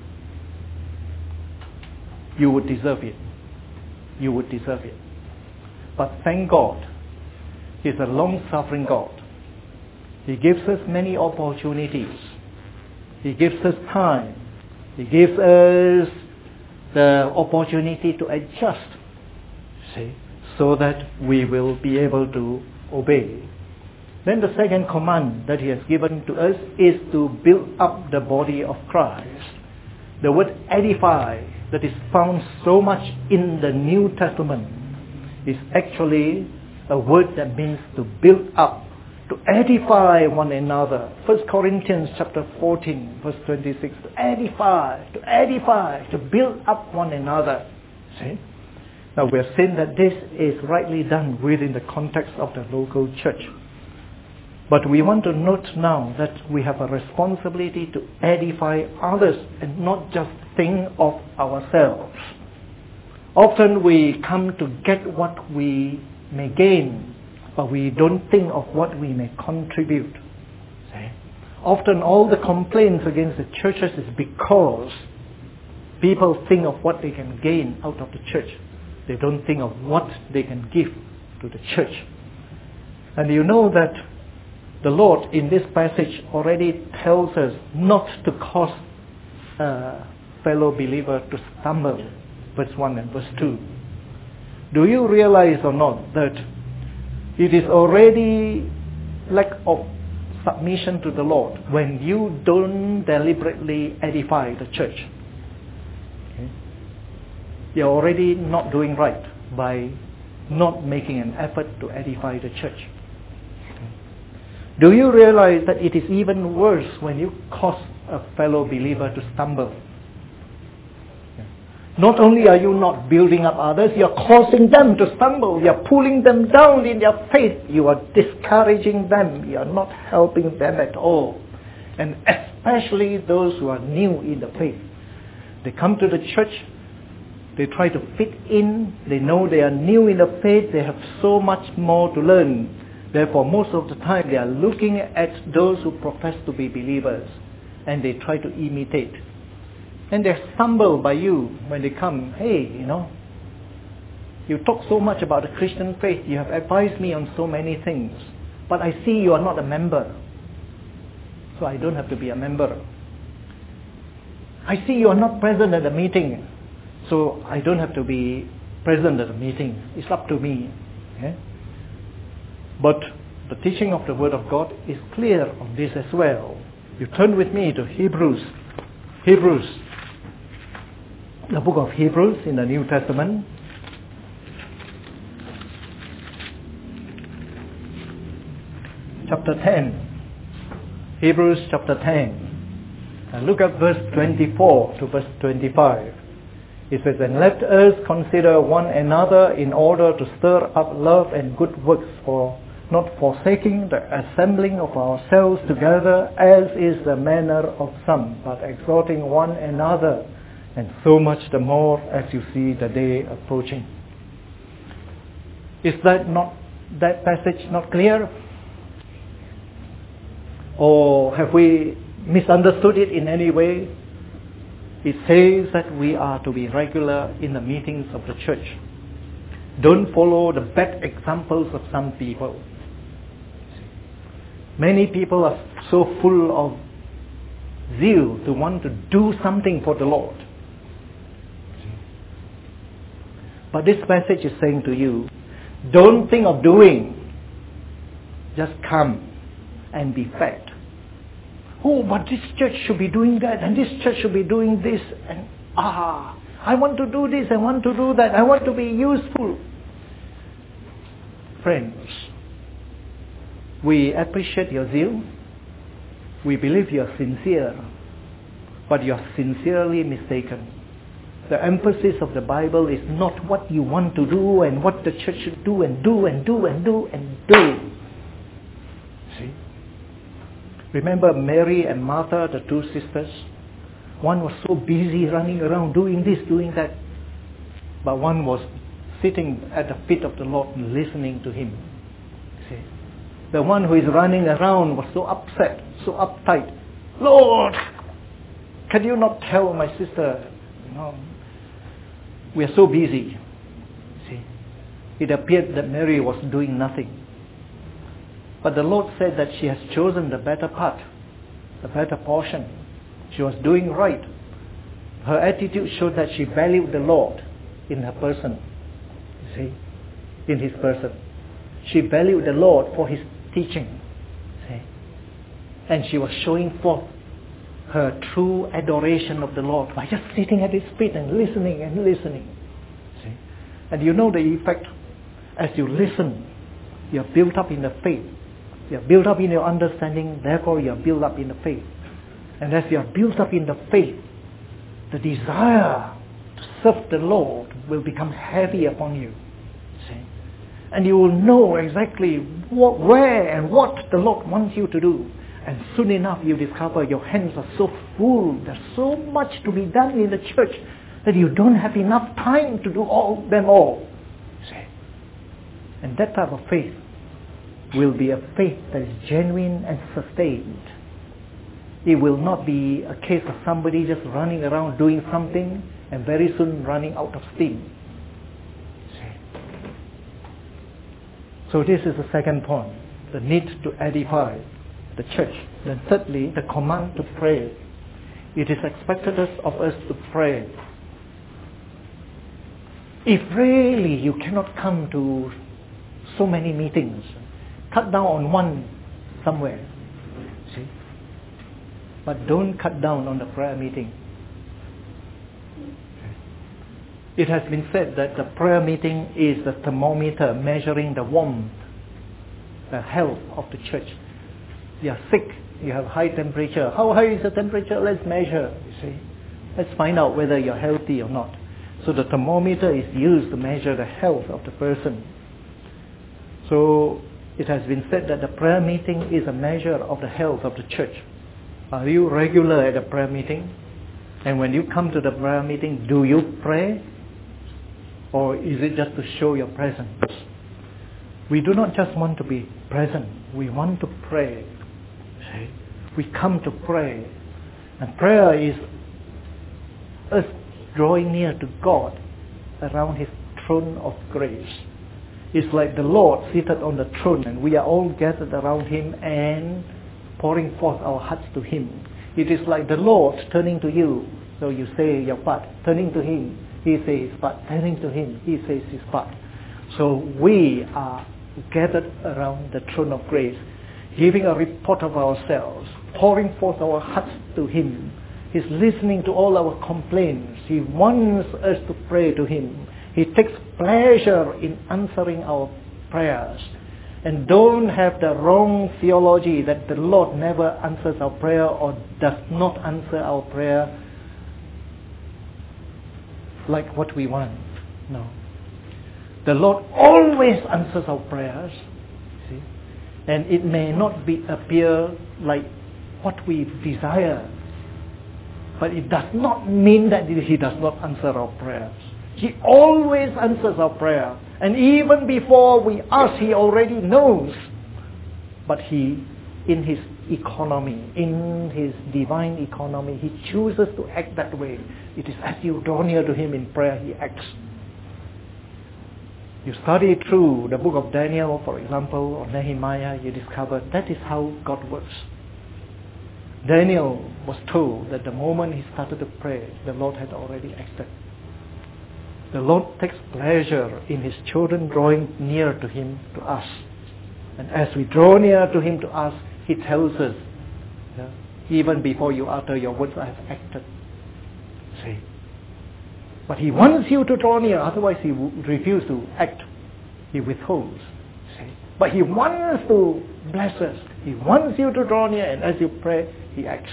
you would deserve it. You would deserve it. But thank God, He's a long-suffering God. He gives us many opportunities. He gives us time. He gives us the opportunity to adjust, see, so that we will be able to obey. Then the second command that He has given to us is to build up the body of Christ. The word edify that is found so much in the New Testament is actually a word that means to build up, to edify one another. 1 Corinthians chapter 14 verse 26, to edify, to build up one another. See? Now we have seen that this is rightly done within the context of the local church. But we want to note now that we have a responsibility to edify others and not just think of ourselves. Often we come to get what we may gain, but we don't think of what we may contribute. See? Often all the complaints against the churches is because people think of what they can gain out of the church. They don't think of what they can give to the church. And you know that the Lord in this passage already tells us not to cause a fellow believer to stumble. Verse 1 and verse 2. Do you realize or not that it is already lack of submission to the Lord when you don't deliberately edify the church? Okay? You're already not doing right by not making an effort to edify the church. Okay? Do you realize that it is even worse when you cause a fellow believer to stumble? Not only are you not building up others, you are causing them to stumble. You are pulling them down in their faith. You are discouraging them. You are not helping them at all. And especially those who are new in the faith. They come to the church. They try to fit in. They know they are new in the faith. They have so much more to learn. Therefore, most of the time they are looking at those who profess to be believers. And they try to imitate. And they're stumbled by you when they come. Hey, you talk so much about the Christian faith. You have advised me on so many things. But I see you are not a member. So I don't have to be a member. I see you are not present at the meeting. So I don't have to be present at the meeting. It's up to me. Okay? But the teaching of the Word of God is clear on this as well. You turn with me to Hebrews. The book of Hebrews in the New Testament. Chapter 10. Hebrews chapter 10. And look at verse 24 to verse 25. It says, and let us consider one another in order to stir up love and good works, for not forsaking the assembling of ourselves together, as is the manner of some, but exhorting one another, and so much the more as you see the day approaching. Is that passage not clear? Or have we misunderstood it in any way? It says that we are to be regular in the meetings of the church. Don't follow the bad examples of some people. Many people are so full of zeal to want to do something for the Lord. But this passage is saying to you, don't think of doing. Just come and be fed. Oh, but this church should be doing that, and this church should be doing this, and I want to do this, I want to do that, I want to be useful. Friends, we appreciate your zeal. We believe you are sincere, but you are sincerely mistaken. The emphasis of the Bible is not what you want to do and what the church should do and do and do and do and do. See? Remember Mary and Martha, the two sisters? One was so busy running around doing this, doing that. But one was sitting at the feet of the Lord and listening to Him. See? The one who is running around was so upset, so uptight. Lord, can you not tell my sister? No. We are so busy. See? It appeared that Mary was doing nothing. But the Lord said that she has chosen the better part, the better portion. She was doing right. Her attitude showed that she valued the Lord in her person. You see? In His person. She valued the Lord for His teaching. See? And she was showing forth her true adoration of the Lord by just sitting at His feet and listening and listening. See? And you know the effect. As you listen, you are built up in the faith. You are built up in your understanding, therefore you are built up in the faith. And as you are built up in the faith, the desire to serve the Lord will become heavy upon you. See? And you will know exactly where and what the Lord wants you to do. And soon enough you discover your hands are so full, there's so much to be done in the church that you don't have enough time to do them all. See? And that type of faith will be a faith that is genuine and sustained. It will not be a case of somebody just running around doing something and very soon running out of steam. See? So this is the second point, the need to edify the church. Then thirdly, the command to pray. It is expected of us to pray. If really you cannot come to so many meetings, cut down on one somewhere. See? But don't cut down on the prayer meeting. It has been said that the prayer meeting is the thermometer measuring the warmth, the health of the church. You are sick, you have high temperature. How high is the temperature? Let's measure. You see? Let's find out whether you're healthy or not. So the thermometer is used to measure the health of the person. So it has been said that the prayer meeting is a measure of the health of the church. Are you regular at a prayer meeting? And when you come to the prayer meeting, do you pray? Or is it just to show your presence? We do not just want to be present. We want to pray. See? We come to pray. And prayer is us drawing near to God around His throne of grace. It's like the Lord seated on the throne and we are all gathered around Him and pouring forth our hearts to Him. It is like the Lord turning to you. So you say your part. Turning to Him, He says His part. Turning to Him, He says His part. So we are gathered around the throne of grace, giving a report of ourselves, pouring forth our hearts to Him. He's listening to all our complaints. He wants us to pray to Him. He takes pleasure in answering our prayers. And don't have the wrong theology that the Lord never answers our prayer or does not answer our prayer like what we want. No. The Lord always answers our prayers. See? And it may not appear like what we desire. But it does not mean that He does not answer our prayers. He always answers our prayer. And even before we ask, He already knows. But He, in His economy, in His divine economy, He chooses to act that way. It is as you draw near to Him in prayer, He acts. You study through the book of Daniel, for example, or Nehemiah, you discover that is how God works. Daniel was told that the moment he started to pray, the Lord had already acted. The Lord takes pleasure in His children drawing near to Him, to us. And as we draw near to Him, to us, He tells us, even before you utter your words, I have acted. See? But He wants you to draw near, otherwise He refuses to act. He withholds. See? But He wants to bless us. He wants you to draw near, and as you pray, He acts.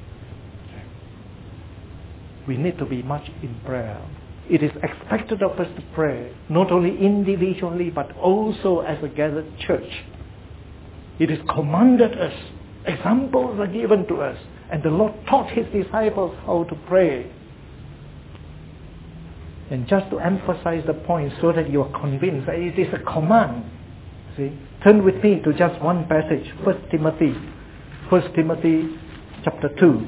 We need to be much in prayer. It is expected of us to pray, not only individually, but also as a gathered church. It is commanded us. Examples are given to us. And the Lord taught His disciples how to pray. And just to emphasize the point so that you are convinced that it is a command. See? Turn with me to just one passage, 1 Timothy. 1 Timothy chapter 2.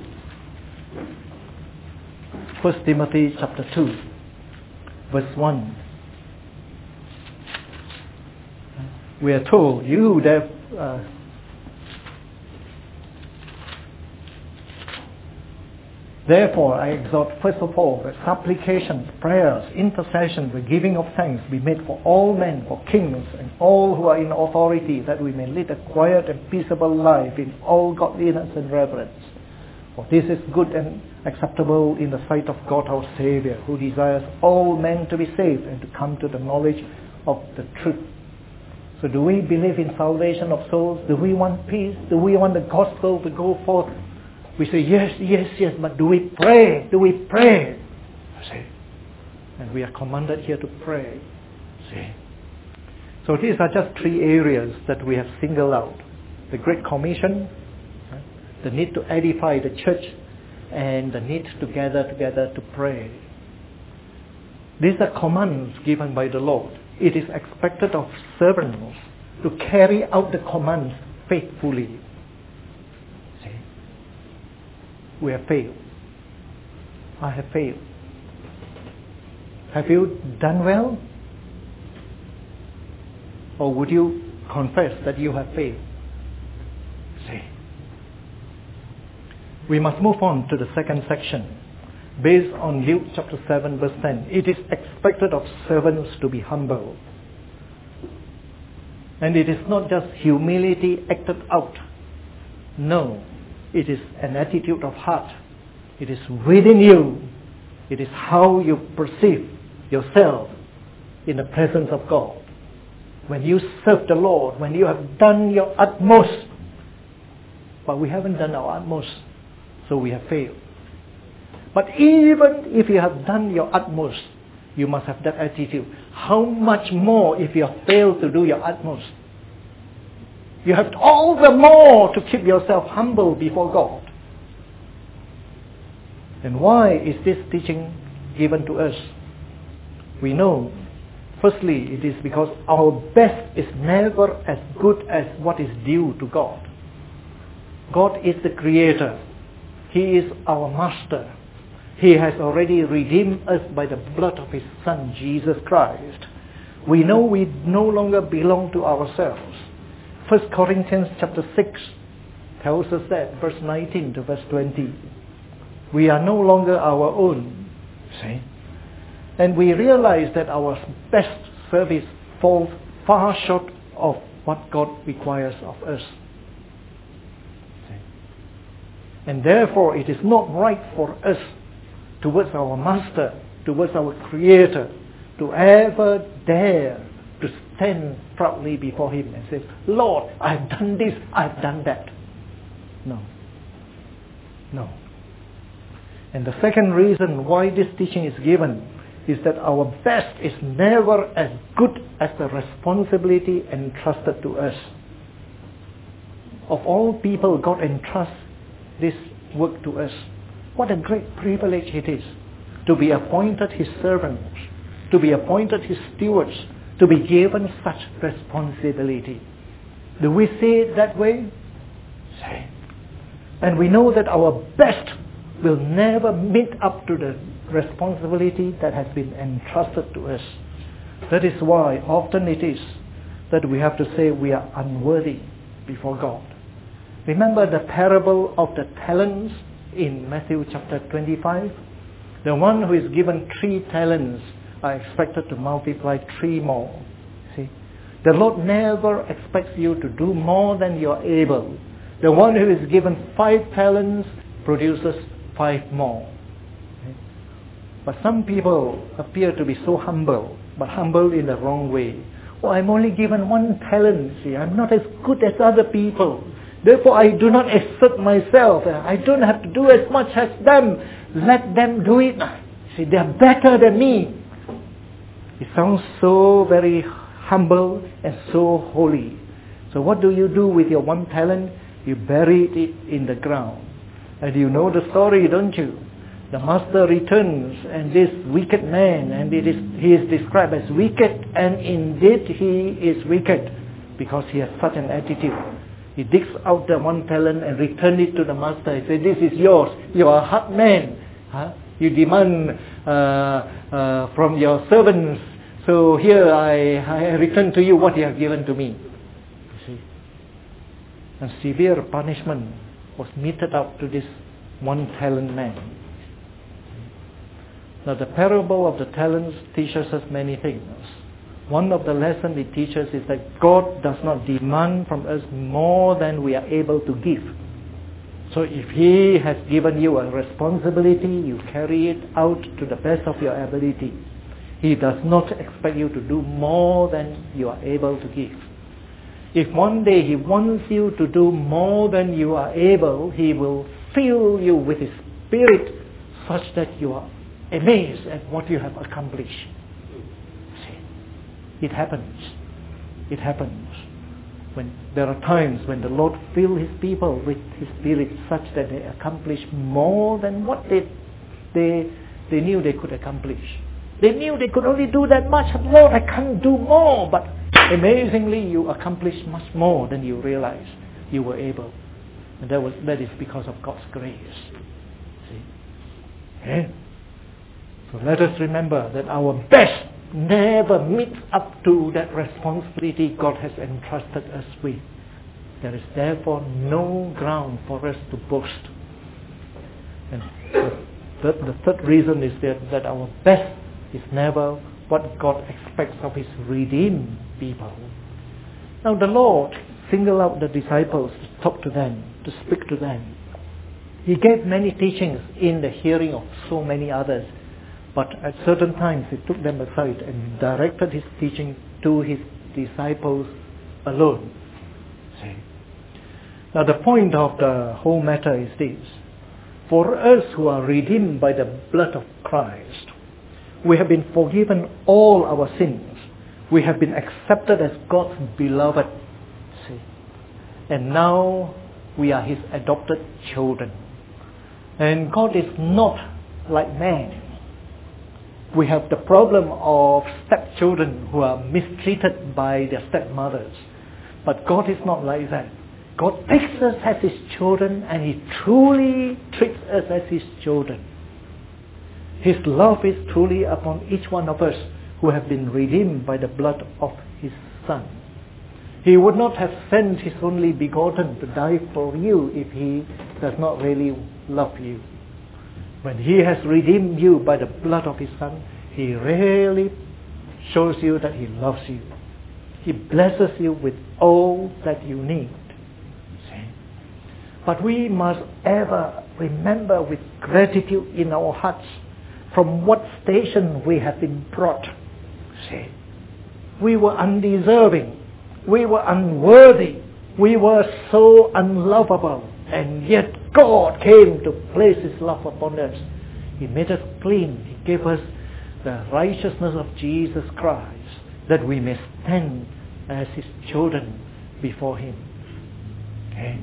1 Timothy chapter 2, verse 1. We are told, you therefore I exhort first of all that supplications, prayers, intercessions, the giving of thanks be made for all men, for kings and all who are in authority, that we may lead a quiet and peaceable life in all godliness and reverence. For this is good and acceptable in the sight of God our Saviour, who desires all men to be saved and to come to the knowledge of the truth. So do we believe in salvation of souls? Do we want peace? Do we want the gospel to go forth? We say, yes, yes, yes, but do we pray? Do we pray? See? And we are commanded here to pray. See? So these are just three areas that we have singled out. The Great Commission, the need to edify the church, and the need to gather together to pray. These are commands given by the Lord. It is expected of servants to carry out the commands faithfully. See? We have failed. I have failed. Have you done well? Or would you confess that you have failed? See? We must move on to the second section. Based on Luke chapter 7 verse 10, it is expected of servants to be humble. And it is not just humility acted out. No, it is an attitude of heart. It is within you. It is how you perceive yourself in the presence of God. When you serve the Lord, when you have done your utmost, but we haven't done our utmost, so we have failed. But even if you have done your utmost, you must have that attitude. How much more if you have failed to do your utmost? You have all the more to keep yourself humble before God. And why is this teaching given to us? We know, firstly, it is because our best is never as good as what is due to God. God is the Creator. He is our Master. He has already redeemed us by the blood of His Son, Jesus Christ. We know we no longer belong to ourselves. 1 Corinthians chapter 6 tells us that, verse 19 to verse 20. We are no longer our own. See? And we realize that our best service falls far short of what God requires of us. See? And therefore it is not right for us towards our Master, towards our Creator, to ever dare to stand proudly before Him and say, Lord, I've done this, I've done that. No. No. And the second reason why this teaching is given is that our best is never as good as the responsibility entrusted to us. Of all people, God entrusts this work to us. What a great privilege it is to be appointed His servants, to be appointed His stewards, to be given such responsibility. Do we see it that way? Say, And we know that our best will never meet up to the responsibility that has been entrusted to us. That is why often it is that we have to say we are unworthy before God. Remember the parable of the talents in Matthew chapter 25? The one who is given 3 talents are expected to multiply 3 more. See, the Lord never expects you to do more than you are able. The one who is given 5 talents produces 5 more. Okay? But some people appear to be so humble, but humble in the wrong way. Oh, I'm only given 1 talent. See, I'm not as good as other people. Therefore, I do not assert myself. I don't have to do as much as them. Let them do it. See, they are better than me. It sounds so very humble and so holy. So what do you do with your 1 talent? You bury it in the ground. And you know the story, don't you? The master returns, and this wicked man, and he is described as wicked, and indeed he is wicked because he has such an attitude. He digs out the 1 talent and returns it to the master. He says, this is yours. You are a hard man. You demand from your servants. So here I return to you what you have given to me. You see? And severe punishment was meted out to this 1 talent man. Now the parable of the talents teaches us many things. One of the lessons it teaches is that God does not demand from us more than we are able to give. So if He has given you a responsibility, you carry it out to the best of your ability. He does not expect you to do more than you are able to give. If one day He wants you to do more than you are able, He will fill you with His Spirit such that you are amazed at what you have accomplished. See, it happens. It happens. When there are times when the Lord fills His people with His Spirit such that they accomplish more than what they knew they could accomplish. They knew they could only do that much. Lord, I can't do more. But amazingly, you accomplished much more than you realized you were able. And that is because of God's grace. See? Yeah. So let us remember that our best never meets up to that responsibility God has entrusted us with. There is therefore no ground for us to boast. And the third reason is that our best is never what God expects of His redeemed people. Now the Lord singled out the disciples to talk to them, to speak to them. He gave many teachings in the hearing of so many others. But at certain times He took them aside and directed His teaching to His disciples alone. See? Now the point of the whole matter is this. For us who are redeemed by the blood of Christ, we have been forgiven all our sins. We have been accepted as God's beloved. See? And now we are His adopted children. And God is not like man. We have the problem of stepchildren who are mistreated by their stepmothers. But God is not like that. God takes us as His children, and He truly treats us as His children. His love is truly upon each one of us who have been redeemed by the blood of His Son. He would not have sent His only begotten to die for you if He does not really love you. When He has redeemed you by the blood of His Son, He really shows you that He loves you. He blesses you with all that you need. See? But we must ever remember with gratitude in our hearts from what station we have been brought. See? We were undeserving. We were unworthy. We were so unlovable. And yet God came to place His love upon us. He made us clean. He gave us the righteousness of Jesus Christ, that we may stand as His children before Him. Okay?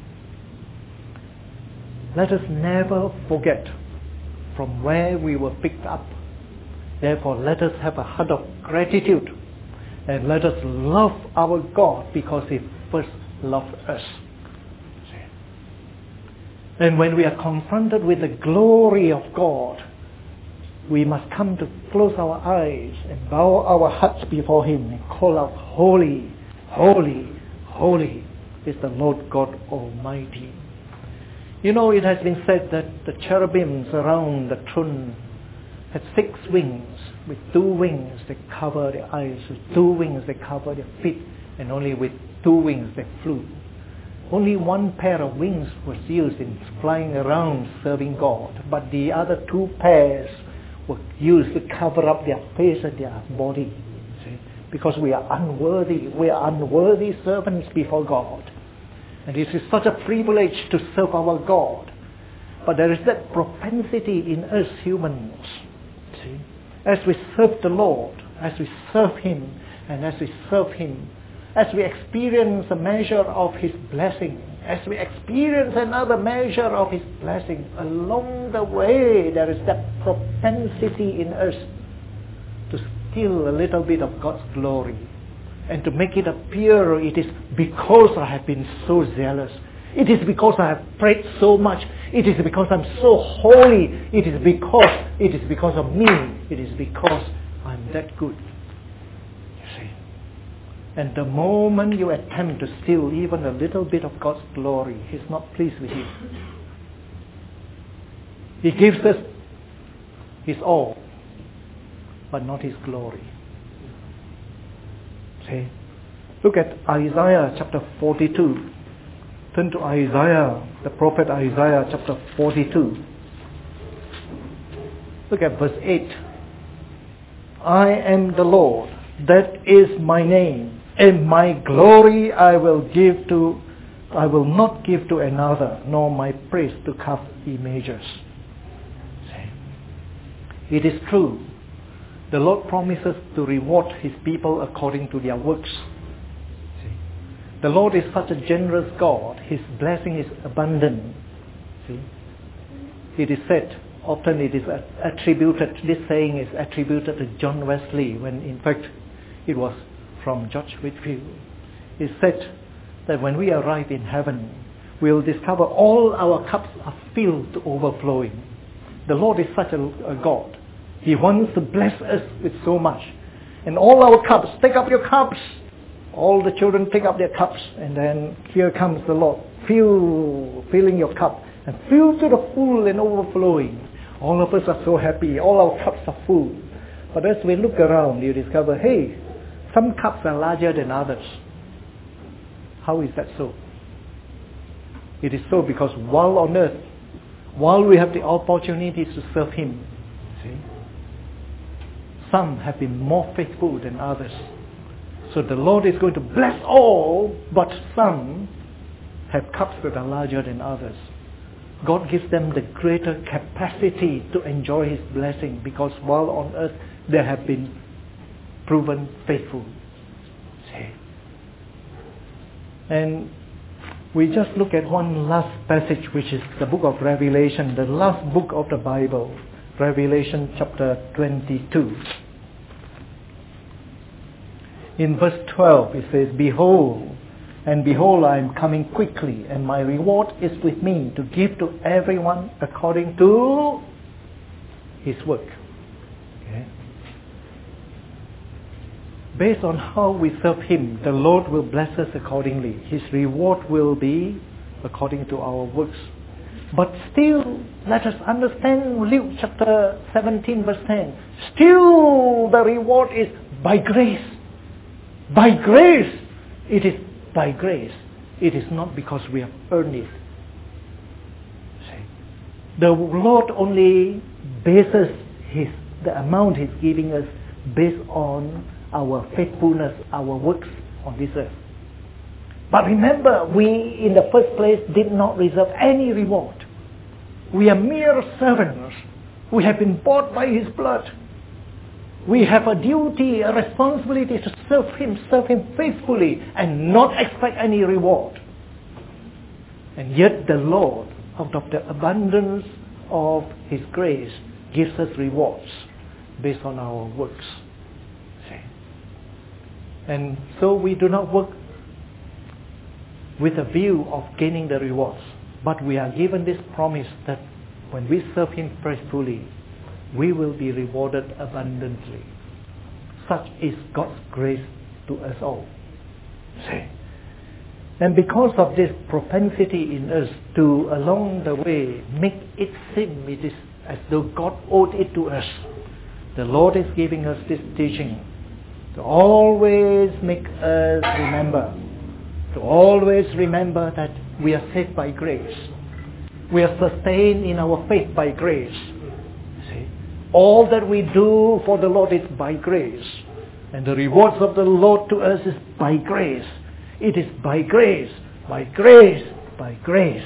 Let us never forget from where we were picked up. Therefore, let us have a heart of gratitude, and let us love our God because He first loved us. And when we are confronted with the glory of God, we must come to close our eyes and bow our hearts before Him and call out, Holy, holy, holy is the Lord God Almighty. You know, it has been said that the cherubims around the throne had 6 wings. With 2 wings they cover their eyes, with 2 wings they cover their feet, and only with 2 wings they flew. Only 1 pair of wings was used in flying around serving God, but the other 2 pairs were used to cover up their face and their body. See? Because we are unworthy servants before God. And this is such a privilege to serve our God. But there is that propensity in us humans. See? As we serve the Lord, as we serve Him, and as we serve Him, as we experience a measure of His blessing, as we experience another measure of His blessing, along the way there is that propensity in us to steal a little bit of God's glory and to make it appear it is because I have been so zealous. It is because I have prayed so much. It is because I'm so holy. It is because of me. It is because I'm that good. You see. And the moment you attempt to steal even a little bit of God's glory, He's not pleased with you. He gives us His all, but not His glory. See? Look at Isaiah chapter 42. Turn to Isaiah, the prophet Isaiah chapter 42. Look at verse 8. I am the Lord, that is my name, and my glory I will not give to another, nor my praise to carved images. See? It is true. The Lord promises to reward His people according to their works. See? The Lord is such a generous God. His blessing is abundant. See? It is said, often it is attributed, this saying is attributed to John Wesley, when in fact it was from George Whitefield. It said that when we arrive in heaven, we will discover all our cups are filled to overflowing. The Lord is such a God. He wants to bless us with so much. And all our cups, take up your cups. All the children take up their cups, and then here comes the Lord, filling your cup, and fill to the full and overflowing. All of us are so happy, all our cups are full. But as we look around, you discover, hey, some cups are larger than others. How is that so? It is so because while on earth, while we have the opportunities to serve Him, see, some have been more faithful than others. So the Lord is going to bless all, but some have cups that are larger than others. God gives them the greater capacity to enjoy His blessing because while on earth they have been proven faithful. See? And we just look at one last passage, which is the book of Revelation, the last book of the Bible, Revelation chapter 22. In verse 12 it says, Behold, I am coming quickly, and my reward is with me to give to everyone according to his work. Okay? Based on how we serve Him, the Lord will bless us accordingly. His reward will be according to our works. But still, let us understand Luke chapter 17 verse 10. Still the reward is by grace. By grace. It is by grace. It is not because we have earned it. See? The Lord only bases the amount He's giving us based on our faithfulness, our works on this earth. But remember, we in the first place did not reserve any reward. We are mere servants. We have been bought by His blood. We have a duty, a responsibility to serve Him faithfully and not expect any reward. And yet the Lord, out of the abundance of His grace, gives us rewards based on our works. See? And so we do not work with a view of gaining the rewards, But we are given this promise that when we serve Him faithfully, we will be rewarded abundantly. Such is God's grace to us all. See? And because of this propensity in us to, along the way, make it seem it is as though God owed it to us, the Lord is giving us this teaching to always make us remember, that we are saved by grace. We are sustained in our faith by grace. See? All that we do for the Lord is by grace. And the rewards of the Lord to us is by grace. It is by grace, by grace, by grace.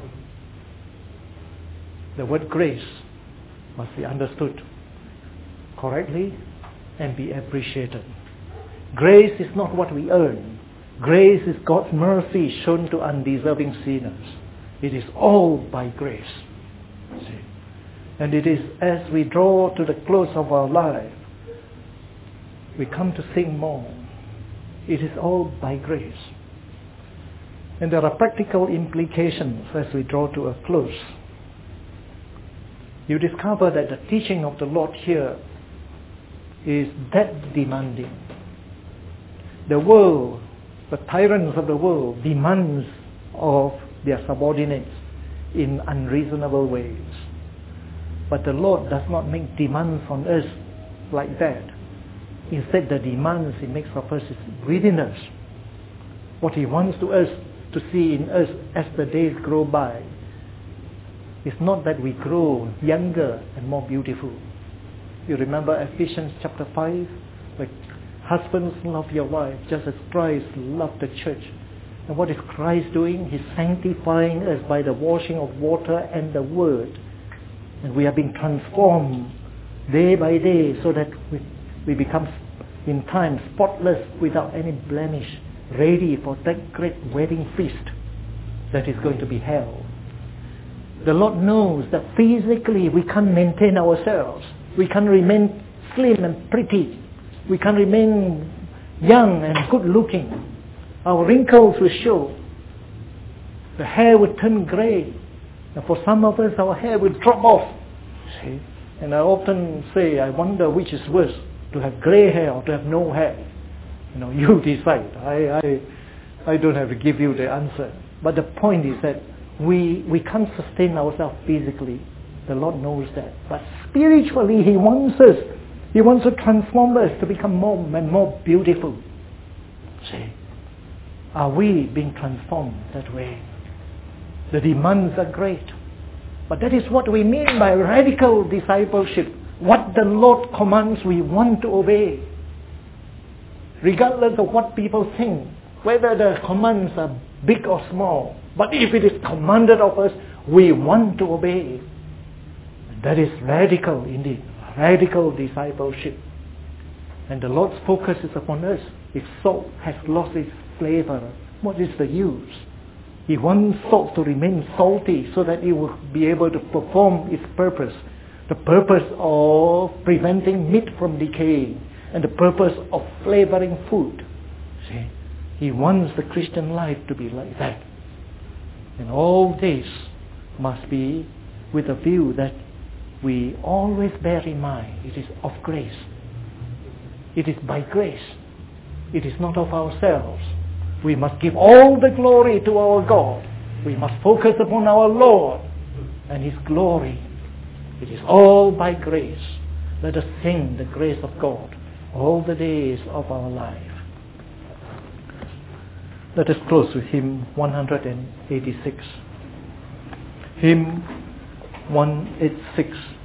The word grace must be understood correctly and be appreciated. Grace is not what we earn. Grace is God's mercy shown to undeserving sinners. It is all by grace. See? And it is as we draw to the close of our life, we come to sing more. It is all by grace. And there are practical implications as we draw to a close. You discover that the teaching of the Lord here is that demanding. The world, the tyrants of the world, demands of their subordinates in unreasonable ways. But the Lord does not make demands on us like that. Instead, the demands He makes of us is within us. What He wants us to see in us as the days grow by is not that we grow younger and more beautiful. You remember Ephesians chapter 5? Like, husbands, love your wife just as Christ loved the church. And what is Christ doing? He's sanctifying us by the washing of water and the word. And we are being transformed day by day so that we become in time spotless, without any blemish, ready for that great wedding feast that is going to be held. The Lord knows that physically we can't maintain ourselves. We can't remain slim and pretty. We can't remain young and good looking. Our wrinkles will show. The hair will turn grey. And for some of us, our hair will drop off. See? And I often say, I wonder which is worse, to have grey hair or to have no hair. You decide. I don't have to give you the answer. But the point is that we can't sustain ourselves physically. The Lord knows that. But spiritually, He wants us. He wants to transform us to become more and more beautiful. See? Are we being transformed that way? The demands are great. But that is what we mean by radical discipleship. What the Lord commands, we want to obey. Regardless of what people think, whether the commands are big or small. But if it is commanded of us, we want to obey. That is radical indeed. Radical discipleship. And the Lord's focus is upon us. If salt has lost its flavor, what is the use? He wants salt to remain salty so that it will be able to perform its purpose. The purpose of preventing meat from decaying and the purpose of flavoring food. See? He wants the Christian life to be like that. And all this must be with a view that we always bear in mind it is of grace. It is by grace. It is not of ourselves. We must give all the glory to our God. We must focus upon our Lord and His glory. It is all by grace. Let us sing the grace of God all the days of our life. Let us close with hymn 186. Hymn 186.